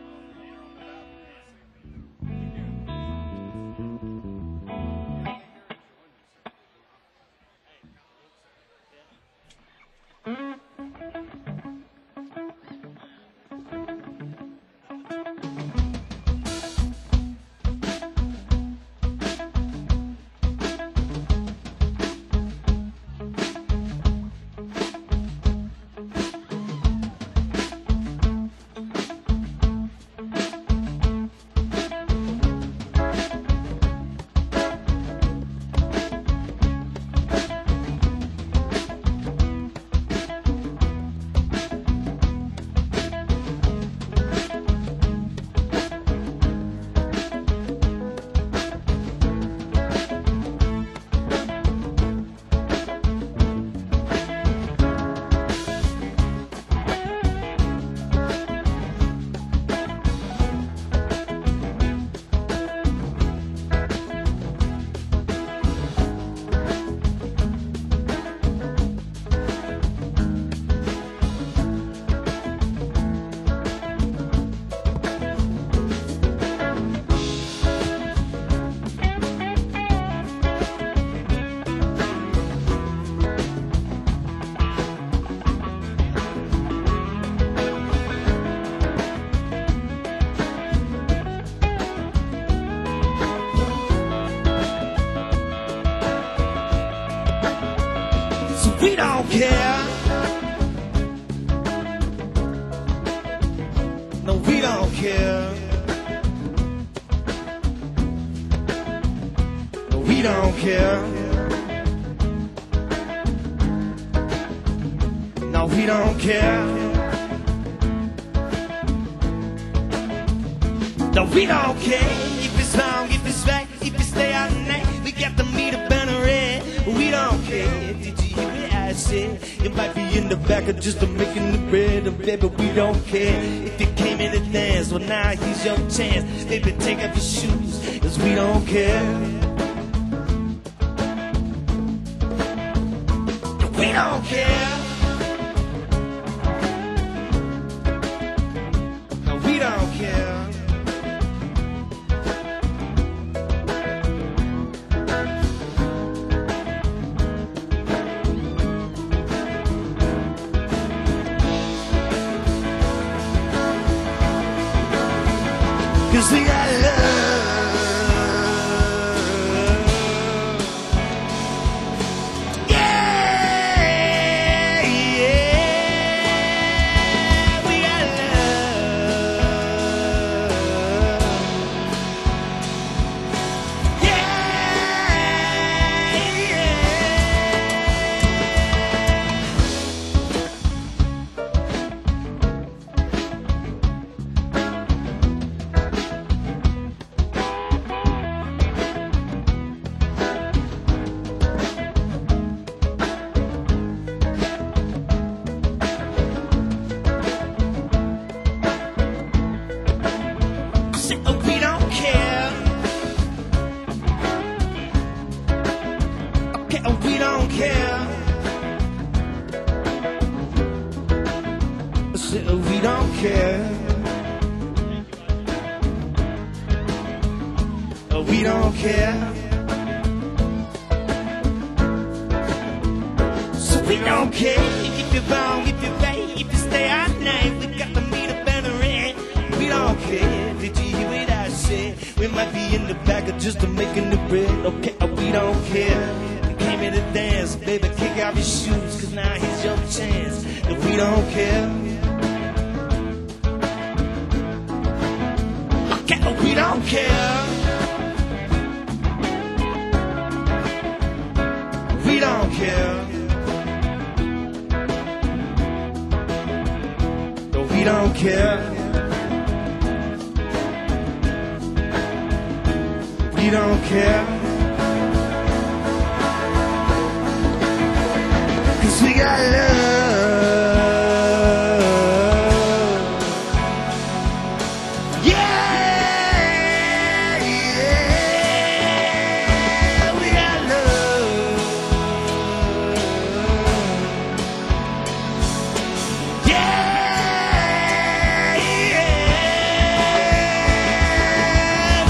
S6: we don't care. No, we don't care. No, we don't care. No, we don't care. No, we don't care if it's wrong, if it's right, if you stay out night. We got the meat up and red. We don't care. Did you hear what I said? It might be in the back of just making the bread, baby. We don't care. If you came in to dance, well now here's your chance. Baby, take off your shoes, 'cause we don't care. We don't care. No, we don't care. Cause we got love. Yeah, yeah, we got love. Yeah, yeah. Say, oh, we don't care. Okay, oh, we don't care. Say, oh, we don't care. Oh, we don't care. So we don't care if you're wrong, if you're right, if you stay out night. We got the meat up and the red. We don't care. Did you hear what I said? We might be in the back of just making the bread. Okay, we don't care. You came here to dance, baby, kick off your shoes, 'cause now here's your chance. And we don't care. Okay, we don't care. We don't care. No, we don't care. We don't care. 'Cause we got love. Yeah, yeah, we got love. Yeah, yeah.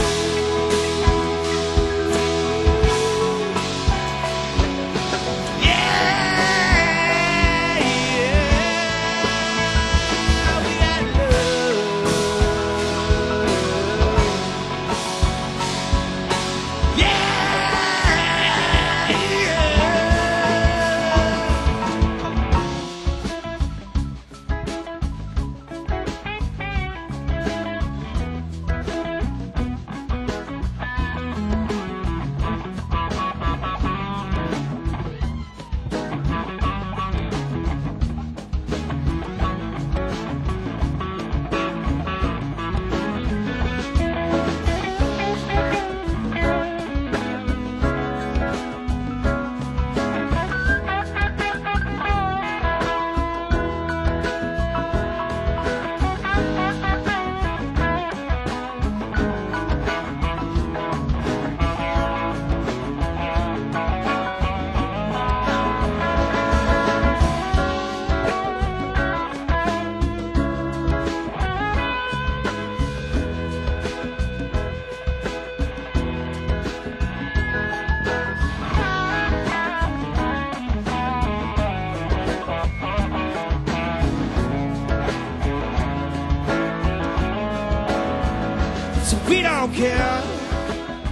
S6: don't care.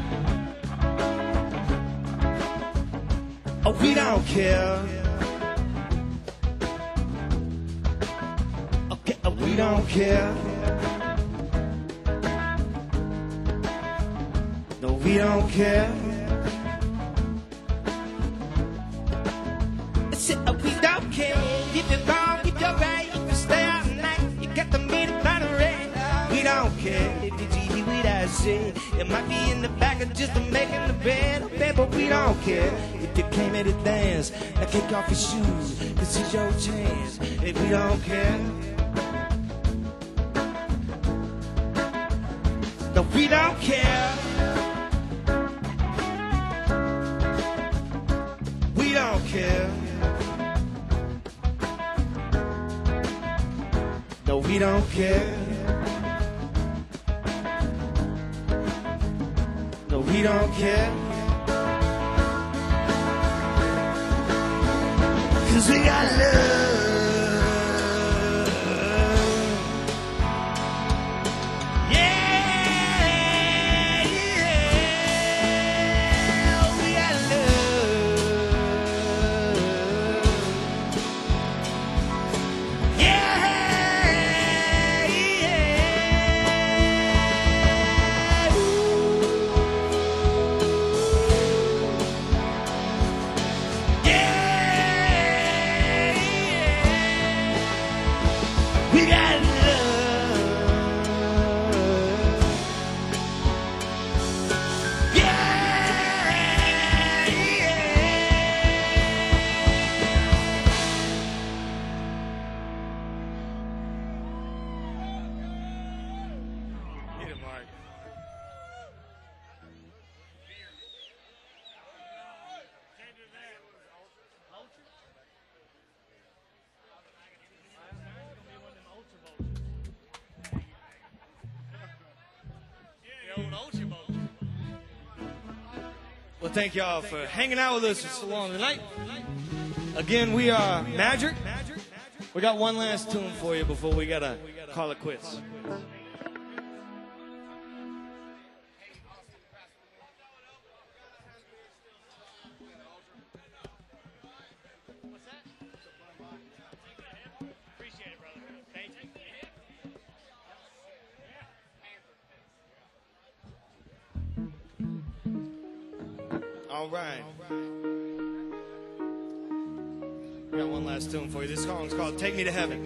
S6: Oh, we don't care.
S2: we don't care. No, we don't care. We don't care if you're wrong, if you're right, if you stay out at night, you got the meaning by the red. We don't care. Did you hear what I said? It might be in the back of just making the bed, baby, we don't care. If you came here to dance, now kick off your shoes, this is your chance. If we don't care. No, we don't care. We don't care. No, we don't care. No, we don't care. 'Cause we got love. Yeah, yeah. We got love. Yeah, yeah. We got love. Yeah,
S1: Hit it, Mark. Yeah, old Ultra Bowl.
S2: Well, thank y'all for hanging out with us for so long tonight. Again, we are Magic. We got one last tune for you before we gotta call it quits.
S1: Appreciate it, brother. Thank you.
S2: All right. We got one last tune for you. This song's called Take Me to Heaven.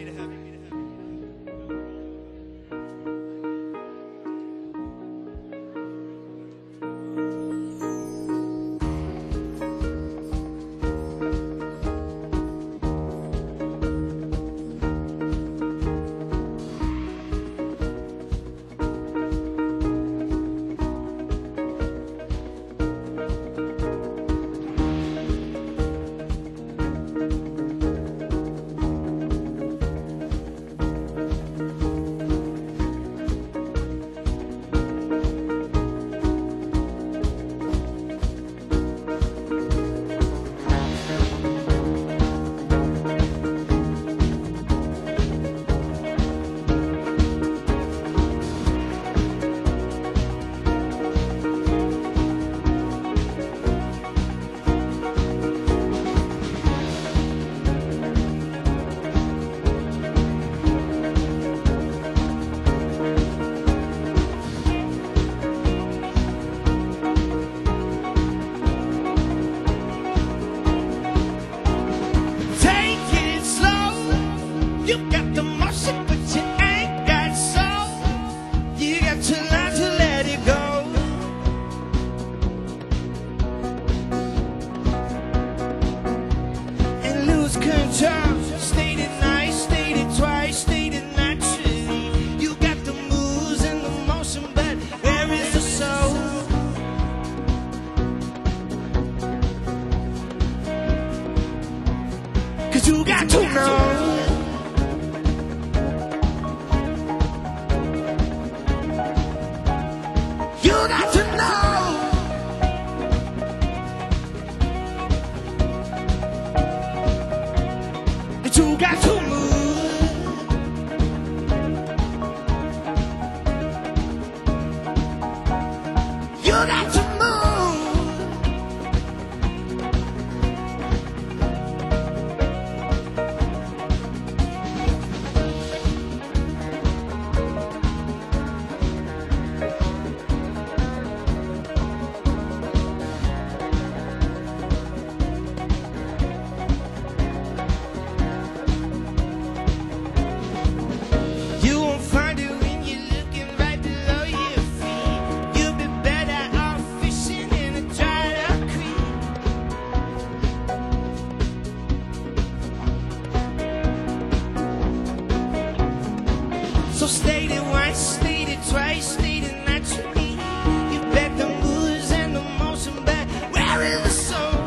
S2: So stated once, stated twice, stated naturally. You bet the moods and the motion back. Where is the soul?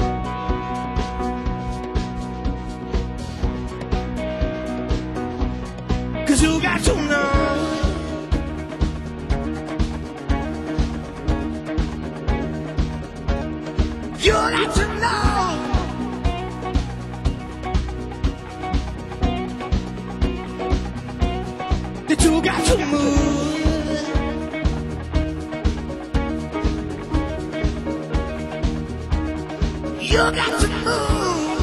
S2: Cause you got to know. You got to know that you got to move. You got to move.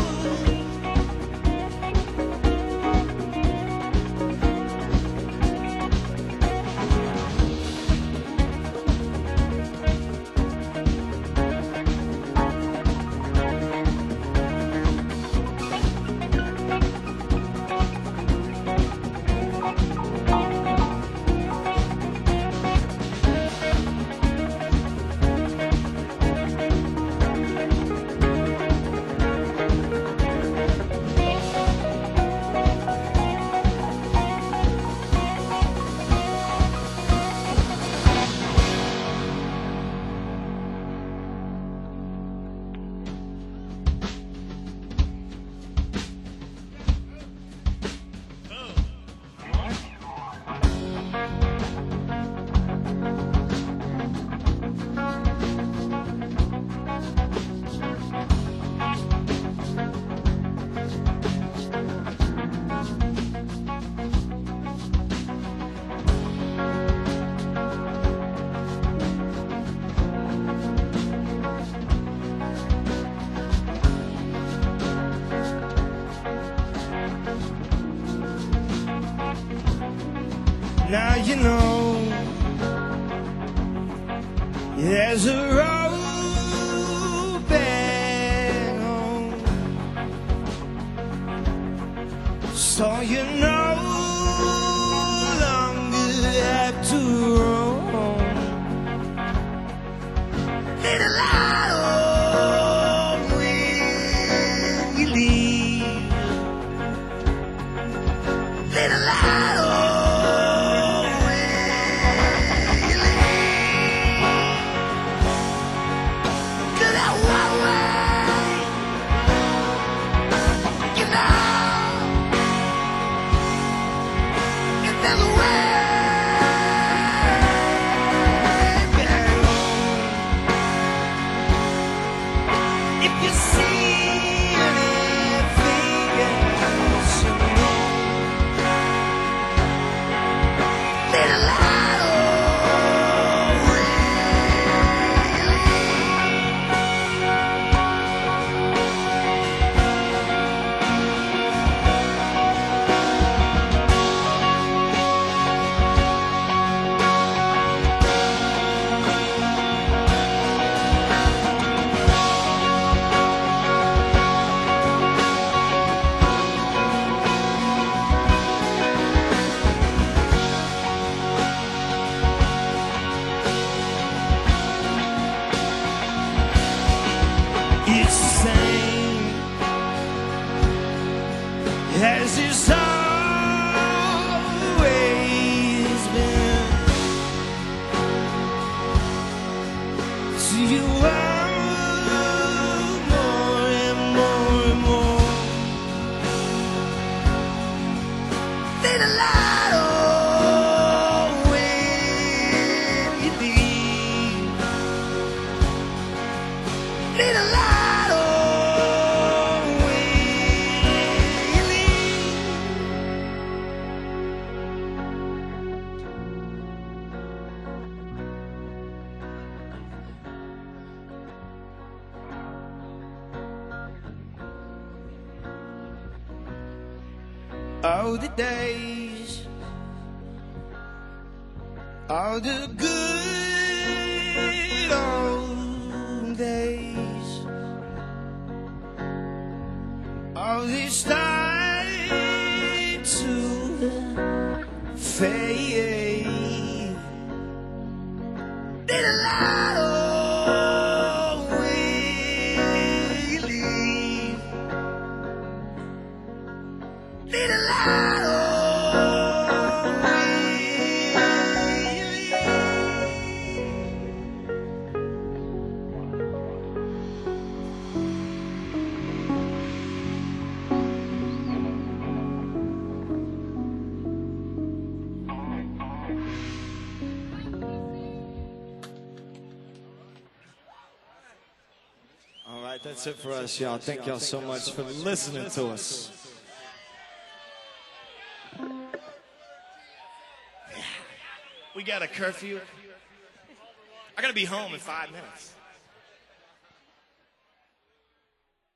S2: Now you know there's a road back home, so you no longer have to roam. Little light on when you leave. Little light on. It's the same as it's always been. So you want more and more and more. Need a light on when you leave. Need a light. All the days, all the good old days, all this time to fade. Need a light on when you leave. Need a light on when right, that's it for us, y'all. Thank y'all so much for listening to us.
S7: We got a curfew. I gotta be home in 5 minutes.